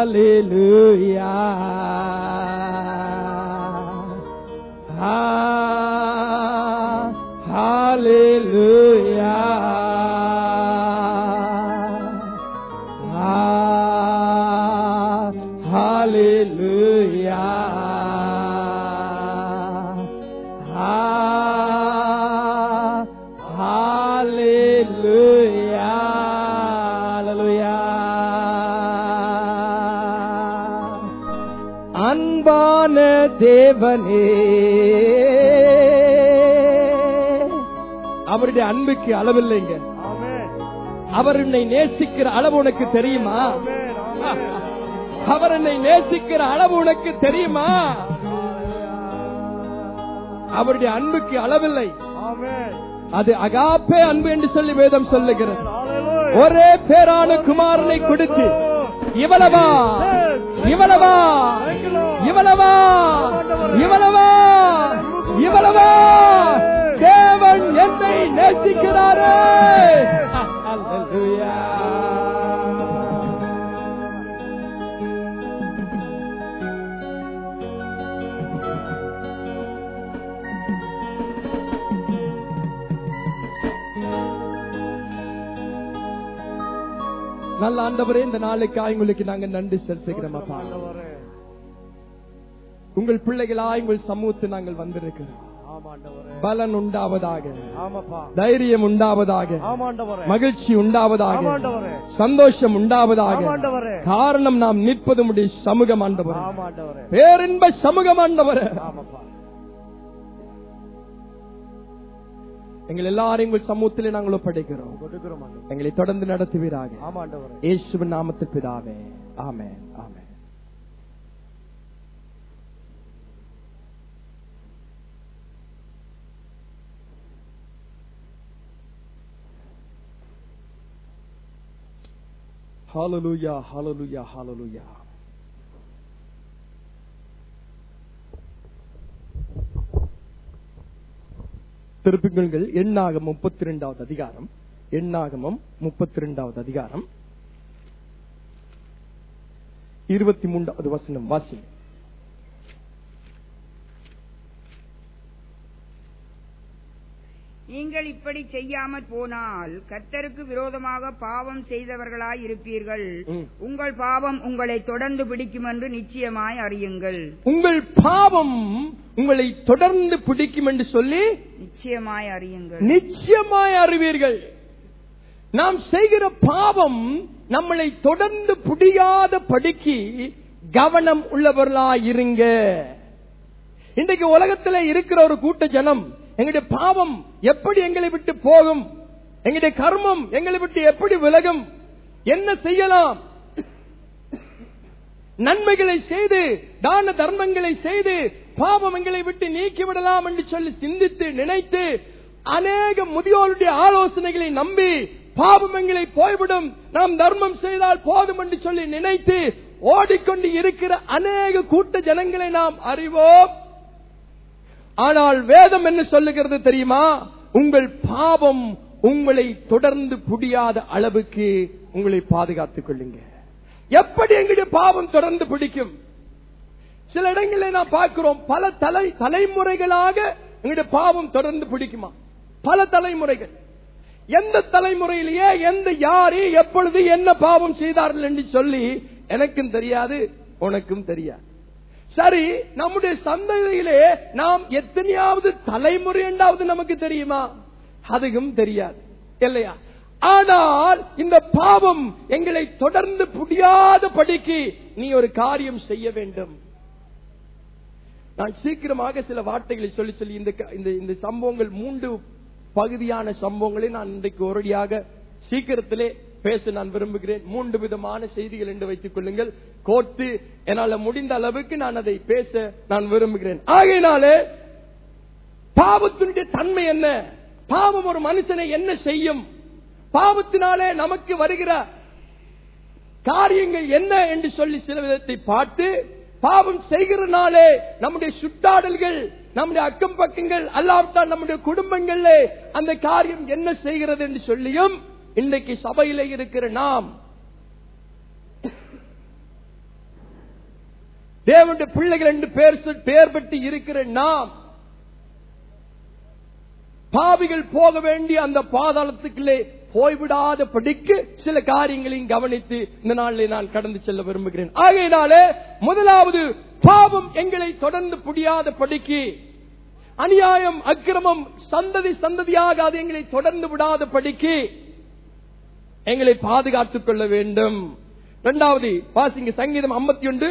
Hallelujah. Hallelujah. Hallelujah. Hallelujah. அன்பான தேவனே, அவருடைய அன்புக்கு அளவில்லைங்க. அவர் என்னை நேசிக்கிற அளவு உனக்கு தெரியுமா? அவர் என்னை நேசிக்கிற அளவு உனக்கு தெரியுமா? அவருடைய அன்புக்கு அளவில்லை. அது அகாப்பே அன்பு என்று சொல்லி வேதம் சொல்லுகிறது. ஒரே பேரான குமாரனை கொடுத்து இவ்வளவா இவ்வளவா இவ்வளவா இவ்வளவா இவ்வளவா தேவன் என்னை நேசிக்கிறாரே. அல்லேலூயா. நல்ல ஆண்டவரே, இந்த நாளுக்காய் உங்களுக்கு நாங்கள் நன்றி செலுத்துகிறோம். அப்பா, உங்கள் பிள்ளைகளாய் உங்கள் சமூகத்தில் நாங்கள் வந்திருக்கிறோம். பலன் உண்டாவதாக, தைரியம் உண்டாவதாக, மகிழ்ச்சி உண்டாவதாக, சந்தோஷம் உண்டாவதாக. காரணம் நாம் நிற்பது உடைய சமூகம் ஆண்டவர், பேரின்ப சமூகம் ஆண்டவர். எங்கள் எல்லாரையும் உங்கள் சமூகத்திலே நாங்கள் ஒப்படைக்கிறோம். எங்களை தொடர்ந்து நடத்துவீராக. இயேசுவின் நாமத்தில் பிதாவே, ஆமென், ஆமென். ஹல்லேலூயா, ஹல்லேலூயா, ஹல்லேலூயா. திருப்பிங்கள் எண்ணாகமம் 32வது அதிகாரம், எண்ணாகமம் 32வது அதிகாரம் 23வது வசனம் வாசி. நீங்கள் இப்படி செய்யாமற் போனால் கர்த்தருக்கு விரோதமாக பாவம் செய்தவர்களாய் இருப்பீர்கள். உங்கள் பாவம் உங்களை தொடர்ந்து பிடிக்கும் என்று நிச்சயமாய் அறியுங்கள். உங்கள் பாவம் உங்களை தொடர்ந்து பிடிக்கும் என்று சொல்லி நிச்சயமாய் அறியுங்கள். நிச்சயமாய் அறிவீர்கள். நாம் செய்கிற பாவம் நம்மளை தொடர்ந்து பிடியாத படிக்கு கவனம் உள்ளவர்களாய் இருங்க. இன்றைக்கு உலகத்தில் இருக்கிற ஒரு கூட்ட ஜனம், எங்களுடைய பாவம் எப்படி எங்களை விட்டு போகும், எங்களுடைய கர்மம் எங்களை விட்டு எப்படி விலகும், என்ன செய்யலாம், நன்மைகளை செய்து தான தர்மங்களை செய்து பாவம் எங்களை விட்டு நீக்கிவிடலாம் என்று சொல்லி சிந்தித்து நினைத்து அநேக முதியோருடைய ஆலோசனைகளை நம்பி பாவம் எங்களை போய்விடும், நாம் தர்மம் செய்தால் போதும் என்று சொல்லி நினைத்து ஓடிக்கொண்டு இருக்கிற அநேக கூட்ட ஜனங்களை நாம் அறிவோம். ஆனால் வேதம் என்ன சொல்லுகிறது தெரியுமா? உங்கள் பாவம் உங்களை தொடர்ந்து பிடியாத அளவுக்கு உங்களை பாதுகாத்துக் கொள்ளுங்க. எப்படி எங்களுடைய பாவம் தொடர்ந்து பிடிக்கும்? சில இடங்களில் நாம் பார்க்கிறோம், பல தலைமுறைகளாக எங்களுடைய பாவம் தொடர்ந்து பிடிக்குமா? பல தலைமுறைகள். எந்த தலைமுறையிலேயே எந்த யாரு எப்பொழுது என்ன பாவம் செய்தார்கள் என்று சொல்லி எனக்கும் தெரியாது, உனக்கும் தெரியாது. சரி, நம்முடைய சந்ததியிலே நாம் எத்தனையாவது தலைமுறை என்றாவது நமக்கு தெரியுமா? அதுவும் தெரியாது, இல்லையா? ஆனால் இந்த பாவம் எங்களை தொடர்ந்து புடியாத படிக்கு நீ ஒரு காரியம் செய்ய வேண்டும். நான் சீக்கிரமாக சில வார்த்தைகளை சொல்லி சொல்லி இந்த சம்பவங்கள் 3 பகுதியான சம்பவங்களை நான் இன்றைக்கு ஒரடியாக சீக்கிரத்திலே பேச நான் விரும்புகிறேன். 3 விதமான செய்திகள் என்று வைத்துக் கொள்ளுங்கள். கோர்த்து என்னால முடிந்த அளவுக்கு நான் அதை பேச நான் விரும்புகிறேன். ஆகையினாலே பாவத்தினுடைய தன்மை என்ன, பாவம் ஒரு மனுஷனை என்ன செய்யும், பாவத்தினாலே நமக்கு வருகிற காரியங்கள் என்ன என்று சொல்லி சில விதத்தை பார்த்து, பாவம் செய்கிறனாலே நம்முடைய சுட்டாடல்கள், நம்முடைய அக்கம் பக்கங்கள் அல்லாவிட்டால் நம்முடைய குடும்பங்கள்ல அந்த காரியம் என்ன செய்கிறது என்று சொல்லியும் இன்றைக்கு சபையிலே இருக்கிற நாம் தேவனுடைய பிள்ளைகள் என்று பெயர் பெற்று இருக்கிற நாம் பாவிகள் போக வேண்டிய அந்த பாதாளத்துக்குள்ளே போய்விடாத படிக்கு சில காரியங்களையும் கவனித்து இந்த நாளிலே நான் கடந்து செல்ல விரும்புகிறேன். ஆகையினாலே முதலாவது, பாவம் எங்களை தொடர்ந்து புடியாத படிக்கு, அநியாயம் அக்கிரமம் சந்ததியாக அது எங்களை தொடர்ந்து விடாத படிக்கு எங்களை பாதுகாத்துக் கொள்ள வேண்டும். இரண்டாவது வாசிங்க, சங்கீதம் 51,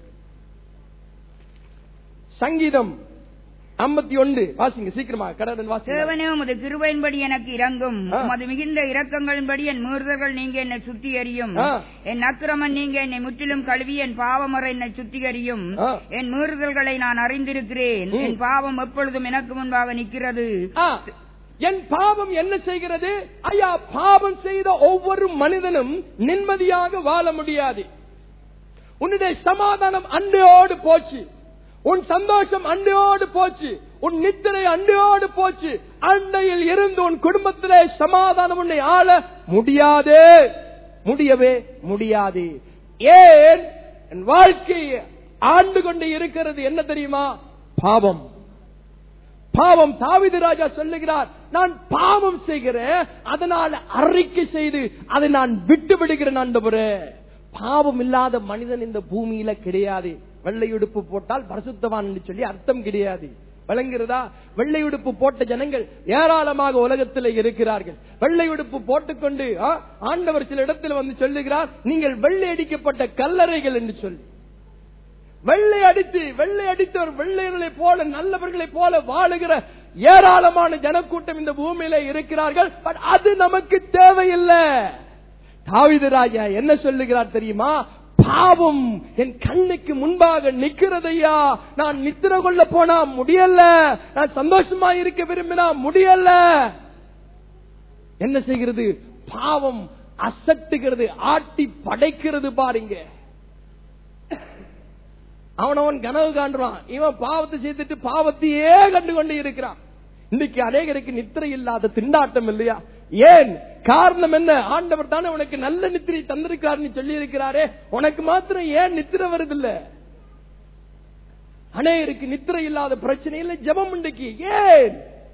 சங்கீதம் 51 வாசிங்க சீக்கிரமாக, கடவுள் வாசிங்க. தேவனே, உமது கிருபையின்படி எனக்கு இரங்கும், உமது மிகுந்த இரக்கங்களின்படி என் மீறுதல்கள் நீங்க என்னை சுத்திகரியும், என் அக்கிரமம் நீங்க என்னை முற்றிலும் கழுவி என் பாவமுறை என்னை சுத்திகரியும், என் மீறுதல்களை நான் அறிந்திருக்கிறேன், என் பாவம் எப்பொழுதும் எனக்கு முன்பாக நிற்கிறது. என் பாவம் என்ன செய்கிறது? ஐயா, பாவம் செய்த ஒவ்வொரு மனிதனும் நிம்மதியாக வாழ முடியாது. உன்னுடைய சமாதானம் அன்றையோடு போச்சு, உன் சந்தோஷம் அண்டையோடு போச்சு, உன் நித்திரை அண்டையோடு போச்சு. அண்டையில் இருந்து உன் குடும்பத்திலே சமாதானம் உன்னை ஆள முடியாதே, முடியவே முடியாது. ஏன்? என் வாழ்க்கை ஆண்டு கொண்டு இருக்கிறது என்ன தெரியுமா? பாவம். பாவம். தாவீது ராஜா சொல்லுகிறார், நான் பாவம் செய்கிறேன், அதனால அறிக்கை செய்து அதை நான் விட்டு விடுகிறேன் ஆண்டவரே. பாவம் இல்லாத மனிதன் இந்த பூமியில கிடையாது. வெள்ளை உடுப்பு போட்டால் பரிசுத்தவான் என்று சொல்லி அர்த்தம் கிடையாது. விளங்குகிறதா? வெள்ளை உடுப்பு போட்ட ஜனங்கள் ஏராளமாக உலகத்தில் இருக்கிறார்கள். வெள்ளை உடுப்பு போட்டுக்கொண்டு ஆண்டவர் சில இடத்தில் வந்து சொல்லுகிறார், நீங்கள் வெள்ளை அடிக்கப்பட்ட கல்லறைகள் என்று சொல்லி, வெள்ளை அடித்தவர் வெள்ளைகளை போல நல்லவர்களை போல வாழுகிற ஏராளமான ஜனக்கூட்டம் இந்த பூமியில இருக்கிறார்கள். பட் அது நமக்கு தேவையில்லை. தாவீது ராஜா என்ன சொல்லுகிறார் தெரியுமா? பாவம் என் கண்ணுக்கு முன்பாக நிற்கிறதையா, நான் நித்திர கொள்ள போனா முடியல, நான் சந்தோஷமா இருக்க விரும்பினா முடியல. என்ன செய்கிறது? பாவம் அசட்டுகிறது, ஆட்டி படைக்கிறது. பாருங்க, அவனவன் கனவு காண்றான், இவன் பாவத்தை செய்துட்டு பாவத்தையே கண்டு கொண்டு இருக்கிறான். இன்னைக்கு அநேகருக்கு நித்திரை இல்லாத திண்டாட்டம் இல்லையா? ஏன்? காரணம் என்ன? ஆண்டவர் தானே உனக்கு நல்ல நித்திரை தந்திருக்காருன்னு சொல்லி இருக்கிறாரே, உனக்கு மாத்திரம் ஏன் நித்திரை வருதில்ல? அநேகருக்கு நித்திரை இல்லாத பிரச்சனை இல்லை, ஜெபம் இன்றைக்கு. ஏன்?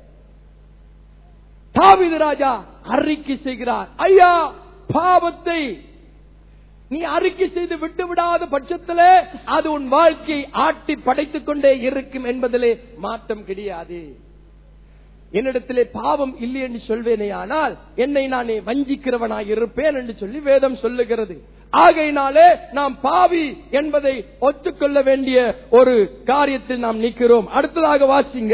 தாவீது ராஜா அறிக்கை செய்கிறார், ஐயா, பாவத்தை நீ அறிக்கை செய்து விட்டு விடாத பட்சத்திலே அது உன் வாழ்க்கையை ஆட்டி படைத்துக் கொண்டே இருக்கும் என்பதிலே மாற்றம் கிடையாது. என்னிடத்திலே பாவம் இல்லை என்று சொல்வேனே, ஆனால் என்னை நானே வஞ்சிக்கிறவனாய் இருப்பேன் என்று சொல்லி வேதம் சொல்லுகிறது. ஆகையினாலே நாம் பாவி என்பதை ஒத்துக்கொள்ள வேண்டிய ஒரு காரியத்தில் நாம் நிற்கிறோம். அடுத்ததாக வாசிங்க,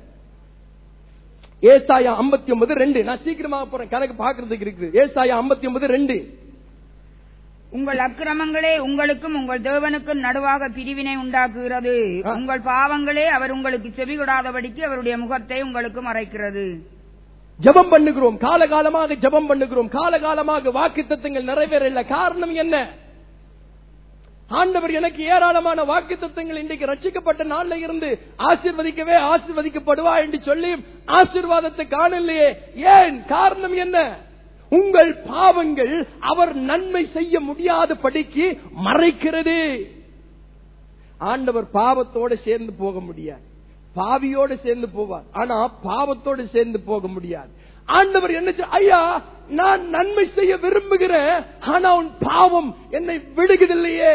ஏசாயா 59:2. நான் சீக்கிரமாக போறேன், கணக்கு பாக்குறதுக்கு இருக்குது. ஏசாயா 59:2. உங்கள் அக்கிரமங்களே உங்களுக்கும் உங்கள் தேவனுக்கும் நடுவாக பிரிவினை உண்டாக்குகிறது, உங்கள் பாவங்களே அவர் உங்களுக்கு செவிகொடாதபடிக்கு அவருடைய முகத்தை உங்களுக்கு மறைக்கிறது. ஜெபம் பண்ணுகிறோம், காலகாலமாக ஜெபம் பண்ணுகிறோம், காலகாலமாக வாக்குத்தத்தங்கள் நிறைவேறல. காரணம் என்ன? ஆண்டவர் எனக்கு ஏராளமான வாக்குத்தத்தங்கள் இன்றைக்கு ரட்சிக்கப்பட்ட நாள்ல இருந்து ஆசீர்வதிக்கப்படுவா என்று சொல்லி ஆசீர்வாதத்தை காணலையே. ஏன்? காரணம் என்ன? உங்கள் பாவங்கள் அவர் நன்மை செய்ய முடியாத படிக்கு மறைக்கிறது. ஆண்டவர் பாவத்தோடு சேர்ந்து போக முடியாது, பாவியோடு சேர்ந்து போவார், ஆனா பாவத்தோடு சேர்ந்து போக முடியாது. ஆண்டவர் என்ன? ஐயா, நான் நன்மை செய்ய விரும்புகிறேன், ஆனா உன் பாவம் என்னை விடுகிறதில்லையே.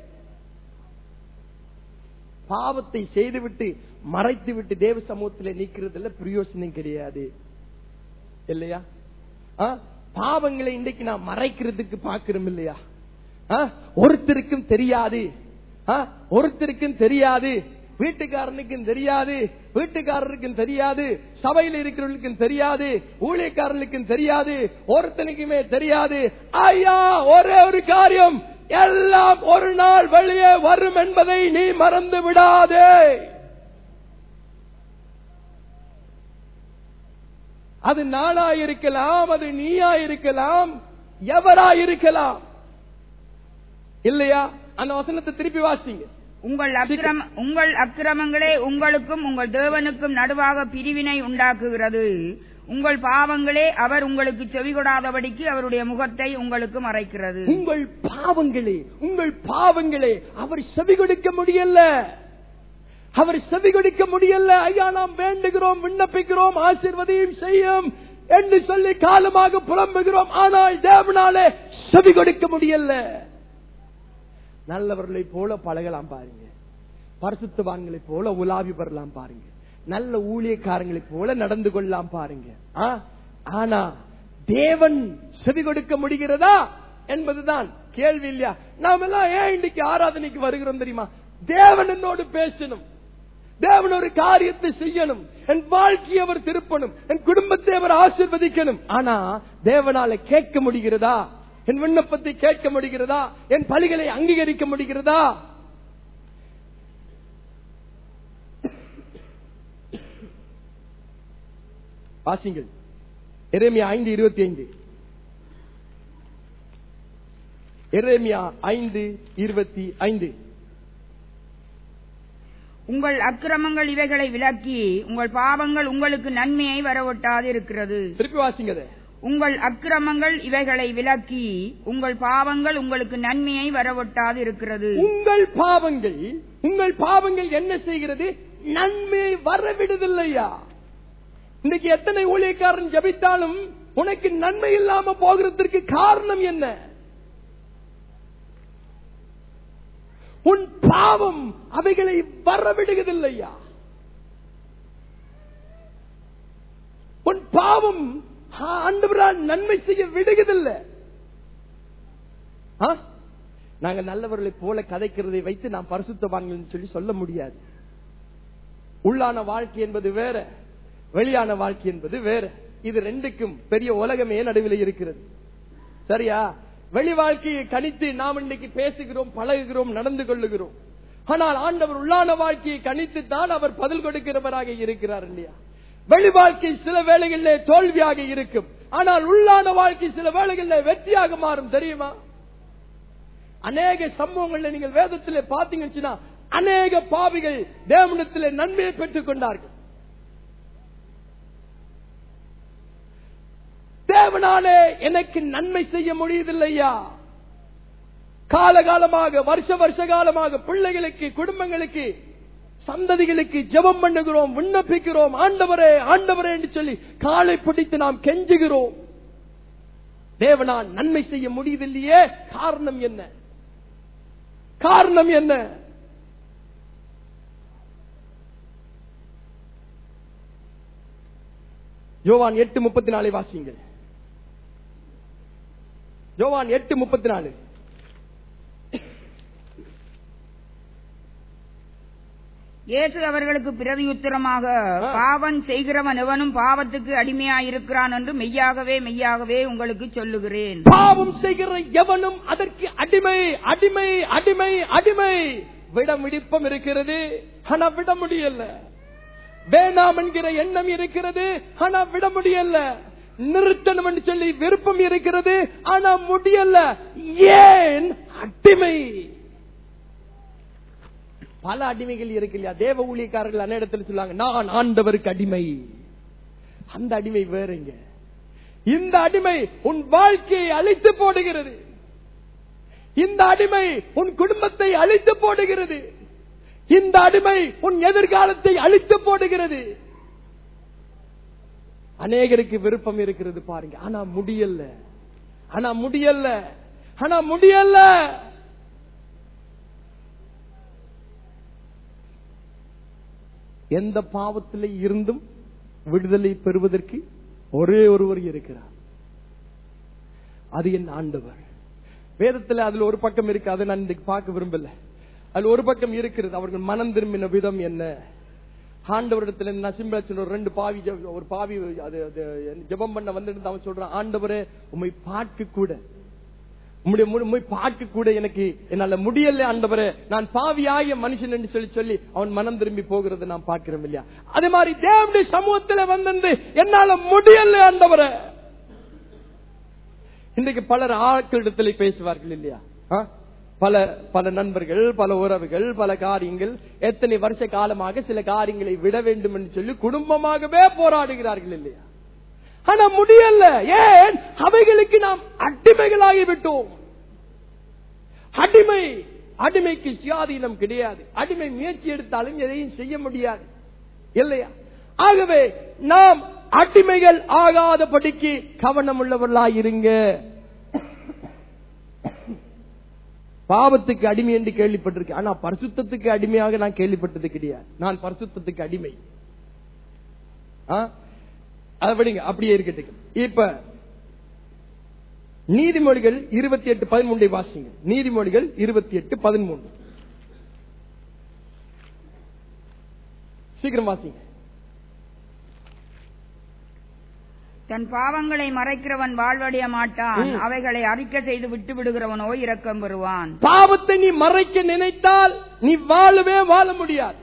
பாவத்தை செய்துவிட்டு மறைத்து விட்டு தேவ சமூகத்தில் நிற்கிறதுல பிரயோசனம் கிடையாது, இல்லையா? பாவங்களை இன்றைக்கு நான் மறைக்கிறதுக்கு பார்க்கிறோம் இல்லையா? ஒருத்தருக்கும் தெரியாது, வீட்டுக்காரனுக்கும் தெரியாது, வீட்டுக்காரருக்கும் தெரியாது, சபையில் இருக்கிறவர்களுக்கும் தெரியாது, ஊழியக்காரர்களுக்கும் தெரியாது, ஒருத்தனுக்குமே தெரியாது. ஐயா, ஒரே ஒரு காரியம், எல்லாம் ஒரு நாள் வெளியே வரும் என்பதை நீ மறந்து விடாதே. அது நானாயிருக்கலாம், அது நீயாயிருக்கலாம், எவராயிருக்கலாம், இல்லையா? அந்த வசனத்தை திருப்பி வாசிங்க. உங்கள் அக்கிரமங்களே உங்களுக்கும் உங்கள் தேவனுக்கும் நடுவாக பிரிவினை உண்டாக்குகிறது, உங்கள் பாவங்களே அவர் உங்களுக்கு செவிகொடாதபடிக்கு அவருடைய முகத்தை உங்களுக்கு மறைக்கிறது. உங்கள் பாவங்களே அவர் செவி கொடுக்க முடியல. அவர் செவி கொடுக்க முடியல. ஐயா, நாம் வேண்டுகிறோம், விண்ணப்பிக்கிறோம், ஆசீர்வதியும் செய்யும் என்று சொல்லி காலமாக புலம்புகிறோம். ஆனால் தேவனாலே செவி கொடுக்க முடியல. நல்லவர்களை போல பழகலாம் பாருங்க, பரிசுத்தவான்களை போல உலாவி வரலாம் பாருங்க, நல்ல ஊழியக்காரங்களை போல நடந்து கொள்ளலாம் பாருங்க. ஆனா தேவன் செவி கொடுக்க முடிகிறதா என்பதுதான் கேள்வி இல்லையா? நாம எல்லாம் ஏன் இன்னைக்கு ஆராதனைக்கு வருகிறோம் தெரியுமா? தேவன் என்னோடு பேசணும், தேவன் ஒரு காரியத்தை செய்யணும், என் வாழ்க்கையை அவர் திருப்பணும், என் குடும்பத்தை அவர் ஆசீர்வதிக்கணும். ஆனா தேவனால கேட்க முடிகிறதா? என் விண்ணப்பத்தை கேட்க முடிகிறதா? என் பலிகளை அங்கீகரிக்க முடிகிறதா? வாசிங்கள் எரேமியா 5:25. எரேமியா 5:25. உங்கள் அக்கிரமங்கள் இவைகளை விலக்கி உங்கள் பாவங்கள் உங்களுக்கு நன்மையை வரவொட்டாது இருக்கிறது. திருப்பி வாசிங்க. உங்கள் அக்கிரமங்கள் இவைகளை விலக்கி உங்கள் பாவங்கள் உங்களுக்கு நன்மையை வரவொட்டாது இருக்கிறது. உங்கள் பாவங்கள் என்ன செய்கிறது? நன்மையை வரவிடுதில்லையா? இன்னைக்கு எத்தனை ஊழியக்காரன் ஜபித்தாலும் உனக்கு நன்மை இல்லாம போகிறதுக்கு காரணம் என்ன? உன் பாவம் அவைகளை வரவிடுவதில்லையா? உன் பாவம் ஆண்டவரால் நன்மை செய்ய விடுவதில்லை. நாங்க நல்லவர்களை போல கதைக்கிறதை வைத்து நாம் பரிசுத்தவான்கள் சொல்லி சொல்ல முடியாது. உள்ளான வாழ்க்கை என்பது வேற, வெளியான வாழ்க்கை என்பது வேற. இது ரெண்டுக்கும் பெரிய உலகமே நடுவில் இருக்கிறது. சரியா? வெளி வாழ்க்கையை கணித்து நாம் இன்னைக்கு பேசுகிறோம், பழகுகிறோம், நடந்து கொள்ளுகிறோம். ஆனால் ஆண்டவர் உள்ளான வாழ்க்கையை கணித்து தான் அவர் பதில் கொடுக்கிறவராக இருக்கிறார் இல்லையா? வெளி வாழ்க்கை சில வேளைகளில் தோல்வியாக இருக்கும், ஆனால் உள்ளான வாழ்க்கை சில வேளைகளில் வெற்றியாக மாறும். தெரியுமா? அநேக சம்பவங்களில் நீங்கள் வேதத்திலே பாத்தீங்கன்னா அநேக பாவிகள் தேவனிடத்திலே நன்மையை பெற்றுக் கொண்டார்கள். தேவனாலே எனக்கு நன்மை செய்ய முடியவில்லையா? காலகாலமாக வருஷ காலமாக பிள்ளைகளுக்கு, குடும்பங்களுக்கு, சந்ததிகளுக்கு ஜெபம் பண்ணுகிறோம், விண்ணப்பிக்கிறோம். ஆண்டவரே ஆண்டவரே என்று சொல்லி காலை பிடித்து நாம் கெஞ்சுகிறோம். தேவனால் நன்மை செய்ய முடியவில்லையே. காரணம் என்ன? காரணம் என்ன? யோவான் 8:34 வாசியுங்கள். யோவான் 8:34. இயேசு அவர்களுக்கு பிரதியுத்தரமாக, பாவம் செய்கிறவன் எவனும் பாவத்துக்கு அடிமையாயிருக்கிறான் என்று மெய்யாகவே மெய்யாகவே உங்களுக்கு சொல்லுகிறேன். பாவம் செய்கிற எவனும் அதற்கு அடிமை, அடிமை, அடிமை, அடிமை. விட விருப்பம் இருக்கிறது, ஆனா விட முடியல. வேணாம் என்கிற எண்ணம் இருக்கிறது, ஆனா விட முடியல. நிறுத்தணும் என்று சொல்லி விருப்பம் இருக்கிறது, ஆனா முடியல. ஏன்? அடிமை. பல அடிமைகள் இருக்கு இல்லையா? தேவ ஊழியக்காரர்கள் அன்ன இடத்துல சொல்லுவாங்க, நான் ஆண்டவருக்கு அடிமை. அந்த அடிமை வேறங்க. இந்த அடிமை உன் வாழ்க்கையை அழித்து போடுகிறது. இந்த அடிமை உன் குடும்பத்தை அழித்து போடுகிறது. இந்த அடிமை உன் எதிர்காலத்தை அழித்து போடுகிறது. அநேகருக்கு விருப்பம் இருக்கிறது பாருங்க, ஆனா முடியல, ஆனா முடியல, ஆனா முடியல. எந்த பாவத்திலே இருந்தும் விடுதலை பெறுவதற்கு ஒரே ஒருவர் இருக்கிறார், அது என் ஆண்டவர். வேதத்தில் அதுல ஒரு பக்கம் இருக்கு, அதை நான் இன்றைக்கு பார்க்க விரும்பல. அதுல ஒரு பக்கம் இருக்கிறது, அவர்கள் மனம் திரும்பின விதம் என்ன. ஆண்டவரிடத்துல நசிம்பு ரெண்டு பாவி, ஒரு பாவி ஜெபம் பண்ண வந்துட்டு அவன் சொல்றான், ஆண்டவரே உம்மை பார்க்க கூட, உம்முடைய பார்க்க கூட எனக்கு என்னால முடியல ஆண்டவரே, நான் பாவியாகிய மனுஷன் என்று சொல்லி அவன் மனம் திரும்பி போகிறத நான் பார்க்கிறோம் இல்லையா? அதே மாதிரி தேவனுடைய சமூகத்தில் வந்து என்னால முடியல ஆண்டவரே. இன்றைக்கு பலர் ஆட்களிடத்துல பேசுவார்கள் இல்லையா? பல நண்பர்கள், பல உறவுகள், பல காரியங்கள், எத்தனை வருஷ காலமாக சில காரியங்களை விட வேண்டும் என்று சொல்லி குடும்பமாகவே போராடுகிறார்கள் இல்லையா? ஆனா முடியல. ஏன்? அவைகளுக்கு நாம் அடிமைகளாகிவிட்டோம். அடிமைக்கு சுயாதீனம் கிடையாது. அடிமை முயற்சி எடுத்தாலும் எதையும் செய்ய முடியாது இல்லையா? ஆகவே நாம் அடிமைகள் ஆகாதபடிக்கு கவனம் உள்ளவர்களாயிருங்க. பாவத்துக்கு அடிமை என்று கேள்விப்பட்டிருக்கேன், ஆனா பரிசுத்தத்துக்கு அடிமையாக நான் கேள்விப்பட்டது கிடையாது. நான் பரிசுத்தத்துக்கு அடிமை. அப்படியே இருக்கட்டும். இப்ப நீதிமொழிகள் 28:13 வாசிங்க. நீதிமொழிகள் 28:13 சீக்கிரம் வாசிங்க. தன் பாவங்களை மறைக்கிறவன் வாழ்வடைய மாட்டான், அவைகளை அறிக்கை செய்து விட்டு விடுகிறவனோ இரக்கம் பெறுவான். பாவத்தை நீ மறைக்க நினைத்தால் நீ வாழவே வாழ முடியாது.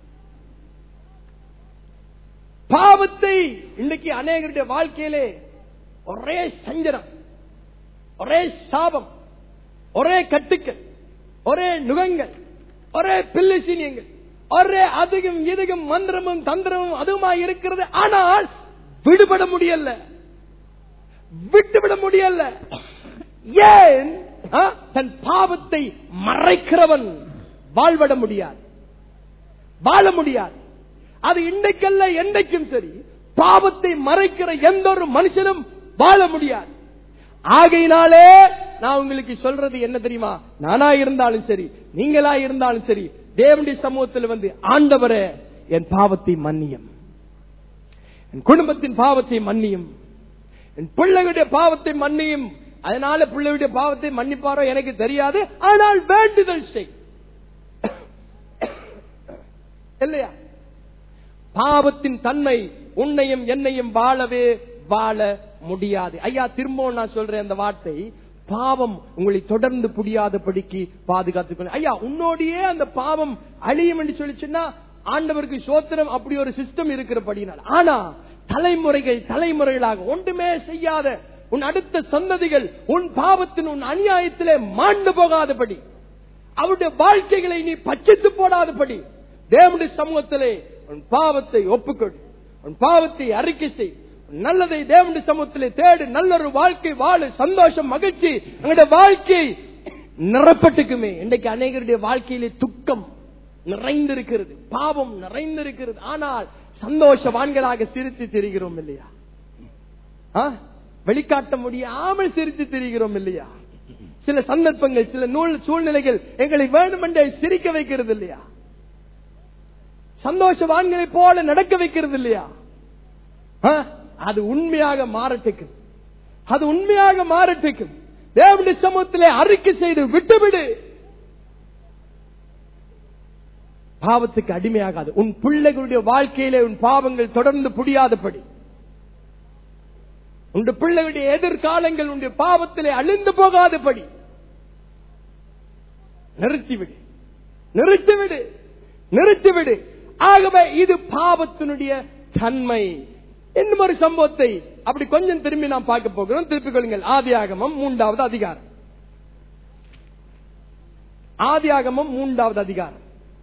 பாவத்தை இன்னைக்கு அநேகருடைய வாழ்க்கையிலே ஒரே சஞ்சலம், ஒரே சாபம், ஒரே கட்டுக்கள், ஒரே நுகங்கள், ஒரே பில்லிசீனியங்கள், ஒரே அதிகம் இதுகும் மந்திரமும் தந்திரமும் அதுமாய் இருக்கிறது. ஆனால் விடுபட முடியல, விட்டுவிட முடியல. ஏன்? தன் பாவத்தை மறைக்கிறவன் வாழ்விட முடியாது, வாழ முடியாது. அது இன்றைக்கல்ல என்றைக்கும் சரி, பாவத்தை மறைக்கிற எந்த ஒரு மனுஷனும் வாழ முடியாது. ஆகையினாலே நான் உங்களுக்கு சொல்றது என்ன தெரியுமா? நானா இருந்தாலும் சரி, நீங்களா இருந்தாலும் சரி, தேவனுடைய சமூகத்தில் வந்து ஆண்டவரே என் பாவத்தை மன்னியும், என் குடும்பத்தின் பாவத்தை மன்னியும், என் பிள்ளைகளுடைய பாவத்தை மன்னியும். அதனால பிள்ளைகளுடைய பாவத்தை மன்னிப்பாரோ எனக்கு தெரியாது, ஆனால் வேண்டுதல் செய் இல்லையா? பாவத்தின் தன்மை உன்னையும் என்னையும் வாழவே வாழ முடியாது. ஐயா, திரும்பவும் நான் சொல்றேன் அந்த வார்த்தை, பாவம் உங்களை தொடர்ந்து புடியாதபடிக்கு பாதுகாத்துக்கணும். ஐயா, உன்னோடையே அந்த பாவம் அழியும் என்று சொல்லிச்சுன்னா ஆண்டவருக்கு சோத்திரம், அப்படி ஒரு சிஸ்டம் இருக்கிறபடினால். ஆனா தலைமுறைகளாக ஒன்றுமே செய்யாத உன் அடுத்த சந்ததிகள் உன் பாவத்தின் உன் அநியாயத்திலே மாண்டு போகாதபடி, அவருடைய வாழ்க்கைகளை நீ பச்சித்து போடாதபடி தேவனுடைய சமூகத்திலே உன் பாவத்தை ஒப்புக்கொடு, உன் பாவத்தை அறிக்கை செய், நல்லதை தேவனுடைய சமூகத்திலே தேடு, நல்ல ஒரு வாழ்க்கை வாழு, சந்தோஷம் மகிழ்ச்சி எங்களுடைய வாழ்க்கை நிரப்பட்டுக்குமே. இன்றைக்கு அநேகருடைய வாழ்க்கையிலே துக்கம் நிறைந்திருக்கிறது, பாவம் நிறைந்திருக்கிறது. ஆனால் சந்தோஷவான்களாக சிரித்து திரிகிறோம் இல்லையா? வெளிக்காட்ட முடியாமல் சிரித்து திரிகிறோம் இல்லையா? சில சந்தர்ப்பங்கள், சில சூழ்நிலைகள் எங்களை வேண்டுமென்றே சிரிக்க வைக்கிறது இல்லையா? சந்தோஷவான்களை போல நடக்க வைக்கிறது இல்லையா? அது உண்மையாக மாறட்டுக்கும், அது உண்மையாக மாறட்டுக்கும். தேவனுடைய சமூகத்திலே அறிக்கை செய்து விட்டுவிடு. பாவத்துக்கு அடிமையாகாது. உன் பிள்ளைகளுடைய வாழ்க்கையிலே உன் பாவங்கள் தொடர்ந்து புடியாதபடி, உன் பிள்ளைகளுடைய எதிர்காலங்கள் உன்னுடைய பாவத்திலே அழிந்து போகாதபடி நிறுத்திவிடு, நிறுத்திவிடு, நிறுத்திவிடு. ஆகவே இது பாவத்தினுடைய தன்மை. இன்னும் ஒரு சம்பவத்தை அப்படி கொஞ்சம் திரும்பி நாம் பார்க்க போகிறோம். திருப்பிக் கொள்ளுங்கள். ஆதியாகமம் 3வது அதிகாரம். ஆதியாகமம் 3வது அதிகாரம்.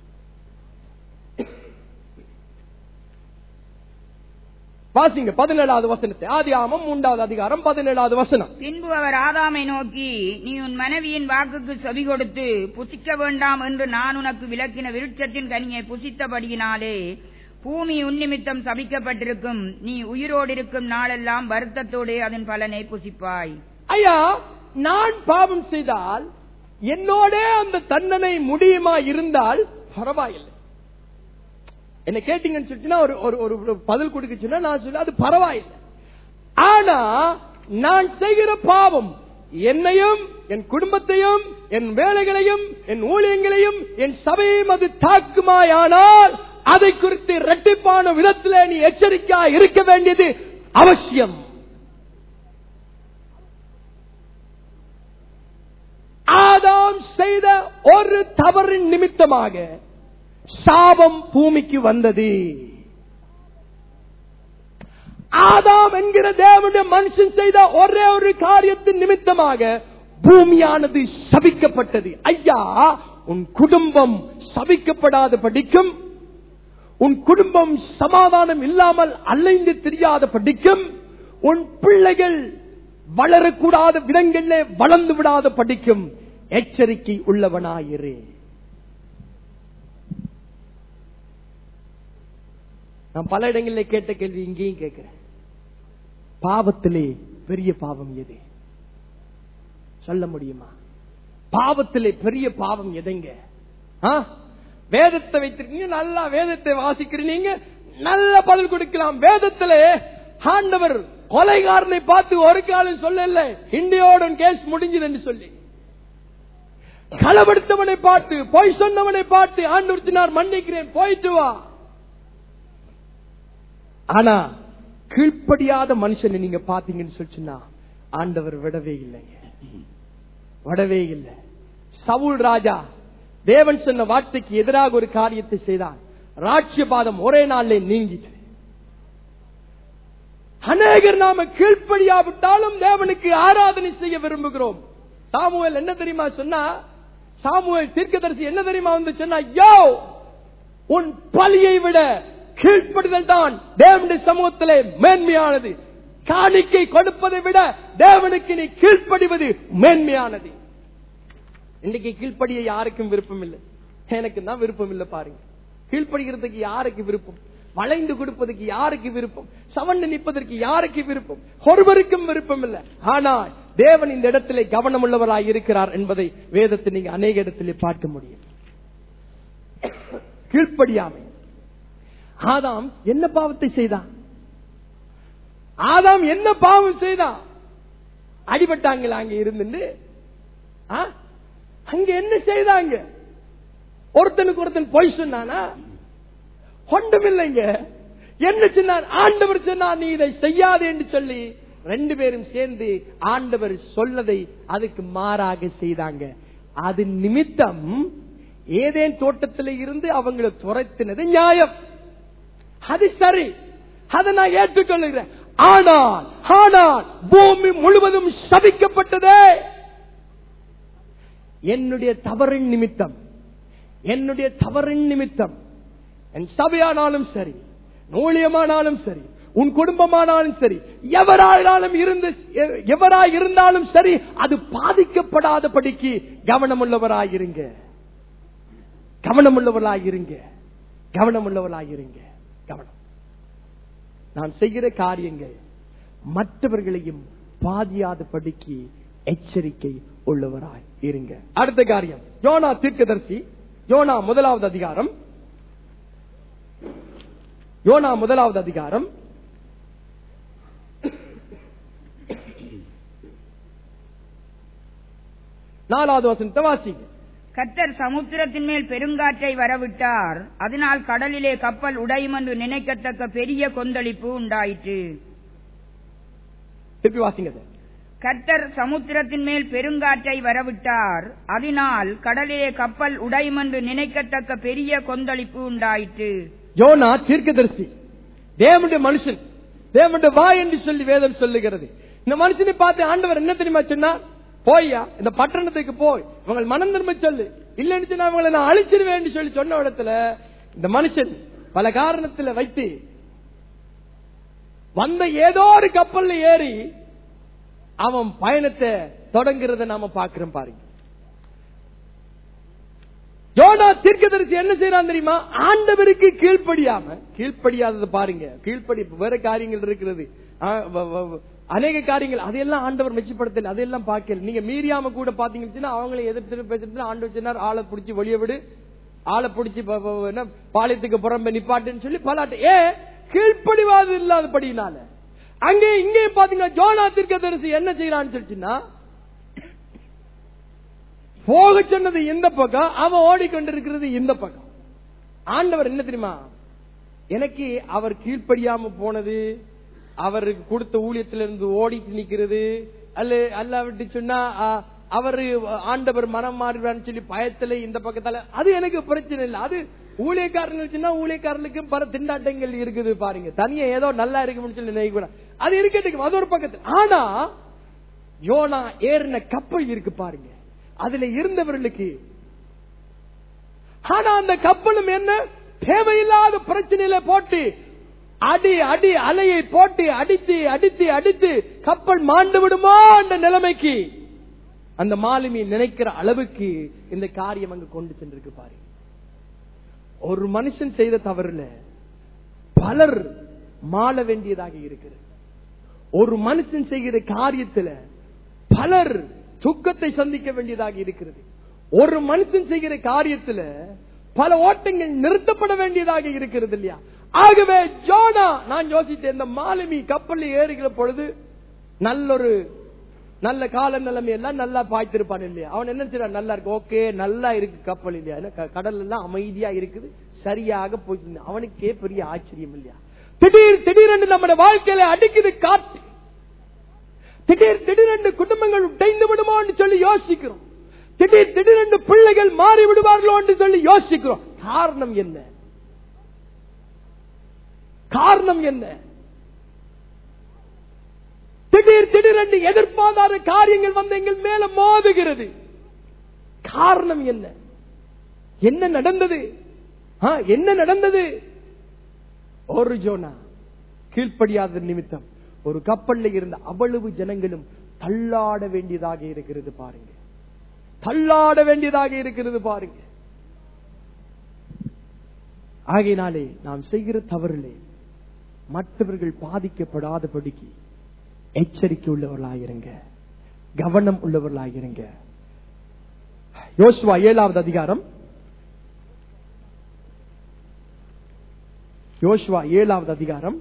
வாசிங்க 17வது வசனத்தை. ஆதியாகமம் 3வது அதிகாரம் 17வது வசனம். பின்பு அவர் ஆதாமை நோக்கி, நீ உன் மனைவியின் வாக்குக்கு செவி கொடுத்து புசிக்க வேண்டாம் என்று நான் உனக்கு விலக்கின விருட்சத்தின் கனியை புசித்தபடியினாலே பூமி உன்னிமித்தம் சபிக்கப்பட்டிருக்கும், நீ உயிரோடு இருக்கும் நாளெல்லாம் வருத்தத்தோடு அதன் பலனை புசிப்பாய். ஐயா, நான் பாவம் செய்தால் என்னோட அந்த தண்டனை முடியுமா இருந்தால் பரவாயில்லை. என்ன கேட்டீங்கன்னு சொல்லிட்டுனா ஒரு பதில் கொடுக்குச்சுன்னா நான் சொல்ல அது பரவாயில்லை. ஆனா நான் செய்கிற பாவம் என்னையும் என் குடும்பத்தையும் என் வேலைகளையும் என் ஊழியங்களையும் என் சபையையும் அது தாக்குமாயானால் அதை குறித்து இரட்டிப்பான விதத்தில் நீ எச்சரிக்கையா இருக்க வேண்டியது அவசியம். ஆதாம் செய்த ஒரு தவறின் நிமித்தமாக சாபம் பூமிக்கு வந்தது. ஆதாம் என்கிற தேவனுடைய மனுஷன் செய்த ஒரே ஒரு காரியத்தின் நிமித்தமாக பூமியானது சபிக்கப்பட்டது. ஐயா, உன் குடும்பம் சபிக்கப்படாத படிக்கும், உன் குடும்பம் சமாதானம் இல்லாமல் அலைந்து தெரியாத படிக்கும், உன் பிள்ளைகள் வளரக்கூடாத விதங்களிலே வளர்ந்து விடாத படிக்கும் எச்சரிக்கை உள்ளவனாயிரு. நான் பல இடங்களில் கேட்ட கேள்வி இங்கேயும் கேட்கிறேன். பாவத்திலே பெரிய பாவம் எது? சொல்ல முடியுமா? பாவத்திலே பெரிய பாவம் எதுங்க? வேதத்தை வைத்திருக்கீங்க, நல்லா வேதத்தை வாசிக்கிறீங்க, நல்ல பதில் கொடுக்கலாம். வேதத்திலே ஆண்டவர் கொலைகாரனை பார்த்து ஒரு காலம் சொல்லல இந்தியோட கேஸ் முடிஞ்சது சொல்லி. களவெடுத்தவனை பார்த்து, பொய் சொன்னவனை பார்த்து ஆண்டவர் மன்னிக்கிறேன், போயிட்டு வா. ஆனா கீழ்ப்படியாத மனுஷனை நீங்க பாத்தீங்கன்னு சொல்லிச்சுன்னா ஆண்டவர் விடவே இல்லைங்க, விடவே இல்லை. சவுல் ராஜா தேவன் சொன்ன வார்த்தைக்கு எதிராக ஒரு காரியத்தை செய்தான். ராஜ்யபாதம் ஒரே நாளில் நீங்கிச்சு. அநேகர் நாம கீழ்ப்படியாவிட்டாலும் தேவனுக்கு ஆராதனை செய்ய விரும்புகிறோம். சாமுவேல் என்ன தெரியுமா சொன்னா? சாமுவேல் தீர்க்கதரிசி என்ன தெரியுமா வந்து சொன்னா, யோ உன் பலியை விட கீழ்ப்படிதல் தான் தேவனுடைய சமூகத்திலே மேன்மையானது. காணிக்கை கொடுப்பதை விட தேவனுக்கு நீ கீழ்ப்படிவது மேன்மையானது. இன்னைக்கு கீழ்ப்படிய யாருக்கும் விருப்பம் இல்லை, எனக்கு தான் விருப்பம் இல்லை. பாருங்க, கீழ்ப்படுகிறதுக்கு யாருக்கு விருப்பம்? வளைந்து கொடுப்பதற்கு யாருக்கு விருப்பம்? சவண்டு நிற்பதற்கு யாருக்கு விருப்பம்? ஒருவருக்கும் விருப்பம் இல்லை. ஆனால் தேவன் இந்த இடத்திலே கவனம் உள்ளவராய் இருக்கிறார் என்பதை வேதத்தை நீங்க அநேக இடத்திலே பார்க்க முடியும். கீழ்ப்படியாமை. ஆதாம் என்ன பாவத்தை செய்தான்? ஆதாம் என்ன பாவம் செய்தான்? அடிபட்டாங்களா அங்க இருந்து? அங்க என்ன செய்தாங்க? ஒருத்தனுக்கு ஒருத்தன் பொய் சொன்னானா? ஒன்றும் இல்லைங்க. என்ன சொன்னார்? ஆண்டவர் சொன்னார் நீ இதை செய்யாதே என்று சொல்லி ரெண்டு பேரும் சேர்ந்து ஆண்டவர் சொல்லதை அதுக்கு மாறாக செய்தாங்க. அது நிமித்தம் ஏதேன் தோட்டத்தில் இருந்து அவங்களை துரைத்தினது நியாயம், அது சரி, அதை நான் ஏற்றுக்கொள்கிறேன். ஆனால் பூமி முழுவதும் சபிக்கப்பட்டதே என்னுடைய தவறின் நிமித்தம். என்னுடைய தவறின் நிமித்தம் என் சபையானாலும் சரி, ஊழியமானாலும் சரி, உன் குடும்பமானாலும் சரி, எவராய் இருந்தாலும் சரி, அது பாதிக்கப்படாதபடிக்கு கவனமுள்ளவராயிருங்க, கவனமுள்ளவராயிருங்க, கவனமுள்ளவராயிருங்க. கவனம். நான் செய்கிற காரியங்கள் மற்றவர்களையும் பாதியாதபடிக்கு எச்சரிக்கை உள்ளவராய் இருங்க. அடுத்த காரியம், யோனா தீர்க்கதரிசி. யோனா முதலாவது அதிகாரம், யோனா முதலாவது அதிகாரம் 4வது வசனத்தை வாசிங்க. கர்த்தர் சமுத்திரத்தின் மேல் பெருங்காற்றை வரவிட்டார், அதனால் கடலிலே கப்பல் உடையும் என்று நினைக்கத்தக்க பெரிய கொந்தளிப்பு உண்டாயிற்று. திருப்பி வாசிங்க. கர்த்தர் சமுத்திரத்தின் மேல் பெருங்காற்றை வரவிட்டார், அதனால் கடலிலே கப்பல் உடையும் என்று நினைக்கத்தக்க பெரிய கொந்தளிப்பு உண்டாயிற்று. யோனா தீர்க்கதரிசி, தேவனுடைய மனுஷன், தேவனுடைய வாய் என்று சொல்லி வேதம் சொல்லுகிறது. இந்த மனுஷனை பார்த்து ஆண்டவர் என்ன தெரியுமா சொன்னா? போய்யா இந்த பட்டணத்துக்கு போய் இவங்க மனம் திரும்ப சொல்லு, இல்லன்னு சொன்னா அவங்களை நான் அழிச்சிருவேன் சொல்லி சொன்ன இடத்துல இந்த மனுஷன் பல காரணத்துல வைத்து வந்த ஏதோ ஒரு கப்பல்ல ஏறி அவன் பயணத்தை தொடங்குறத நாம பாக்குறோம். பாருங்க, யோனா தீர்க்கதரிசி என்ன செய்யறான் தெரியுமா? ஆண்டவருக்கு கீழ்ப்படியாதது பாருங்க. கீழ்ப்படி வேற காரியங்கள் இருக்கிறது, அநேக காரியங்கள், அதையெல்லாம் ஆண்டவர் மெச்சப்படுத்தல, அதையெல்லாம் பார்க்கல. நீங்க மீறியாம கூட பாத்தீங்கன்னா அவங்களை எதிர்த்து பேசிட்டு ஆண்டவர் சொன்னார் ஆளை பிடிச்சி வெளியே விடு, ஆளை பிடிச்சி பாளையத்துக்கு புறம்பே நிப்பாட்டுன்னு சொல்லி பலாட்டு. கீழ்ப்படிவாது இல்லாதபடினால அங்கே இங்கே பாத்தீங்கன்னா யோனா தீர்க்கதரிசி என்ன செய்யறான்னு சொல்லிச்சுன்னா, போக சொன்னது இந்த பக்கம், அவன் ஓடிக்கொண்டிருக்கிறது இந்த பக்கம். ஆண்டவர் என்ன தெரியுமா? எனக்கு அவர் கீழ்ப்படியாம போனது, அவருக்கு கொடுத்த ஊழியத்திலிருந்து ஓடிட்டு நிக்கிறது அல்ல விட்டு சொன்னா அவரு ஆண்டவர் மனம் மாறுவான்னு சொல்லி பயத்துல இந்த பக்கத்தால, அது எனக்கு பிரச்சனை இல்லை. அது ஊழியக்காரர்கள் சொன்னா ஊழியக்காரர்களுக்கும் பல திண்டாட்டங்கள் இருக்குது. பாருங்க, தனியா ஏதோ நல்லா இருக்குன்னு சொல்லி நினைக்க, அது இருக்கட்டும், அது ஒரு பக்கத்தில். ஆனா யோனா ஏறின கப்பல் இருக்கு பாருங்க, அதுல இருந்தவர்களுக்கு. ஆனா அந்த கப்பலும் என்ன தேவையில்லாத பிரச்சனையில போட்டு அடி அடி அலையை போட்டு அடித்து அடித்து அடித்து கப்பல் மாண்டு விடுமோ என்ற நிலைமைக்கு அந்த மாலுமி நினைக்கிற அளவுக்கு இந்த காரியம் அங்கு கொண்டு சென்றிருக்கு பாரு. ஒரு மனுஷன் செய்த தவறுல பலர் மாள வேண்டியதாக இருக்கிறது. ஒரு மனுஷன் செய்கிற காரியத்துல பலர் துக்கத்தை சந்திக்க வேண்டியதாக இருக்கிறது. ஒரு மனுஷன் செய்கிற காரியத்துல பல ஓட்டங்கள் நிறுத்தப்பட வேண்டியதாக இருக்கிறது இல்லையா? ஆகவே ஜோனா, நான் யோசித்தேன், இந்த மாலுமி கப்பலில் ஏறுகிற பொழுது நல்ல கால நிலைமை எல்லாம் நல்லா பாய்த்திருப்பான் இல்லையா? அவன் என்ன செய்யறான்? நல்லா இருக்கு, ஓகே, நல்லா இருக்கு கப்பல் இல்லையா, கடல் எல்லாம் அமைதியா இருக்குது, சரியாக போயிட்டு. அவனுக்கே பெரிய ஆச்சரியம் இல்லையா? திடீரென்று நம்முடைய வாழ்க்கையில அடிக்குது காற்று, திடீரென்று குடும்பங்கள் உடைந்து விடுமோ என்று சொல்லி யோசிக்கிறோம். திடீரென்று பிள்ளைகள் மாறி விடுவார்களோ என்று சொல்லி யோசிக்கிறோம். காரணம் என்ன? காரணம் என்ன? திடீரென்று எதிர்பாராத காரியங்கள் வந்து எங்கள் மேல மோதுகிறது. காரணம் என்ன? என்ன நடந்தது? என்ன நடந்தது? ஒரு ஜோனா கீழ்ப்படியாத நிமித்தம் ஒரு கப்பல்ல இருந்த அவ்வளவு ஜனங்களும் தள்ளாட வேண்டியதாக இருக்கிறது பாருங்க. தள்ளாட வேண்டியதாக இருக்கிறது பாருங்க. ஆகையினாலே நாம் செய்கிற தவறிலே மற்றவர்கள் பாதிக்கப்படாதபடிக்கு எச்சரிக்கை உள்ளவர்களாயிருங்க, கவனம் உள்ளவர்களாயிருங்க. யோசுவா 7வது அதிகாரம், யோசுவா 7வது அதிகாரம்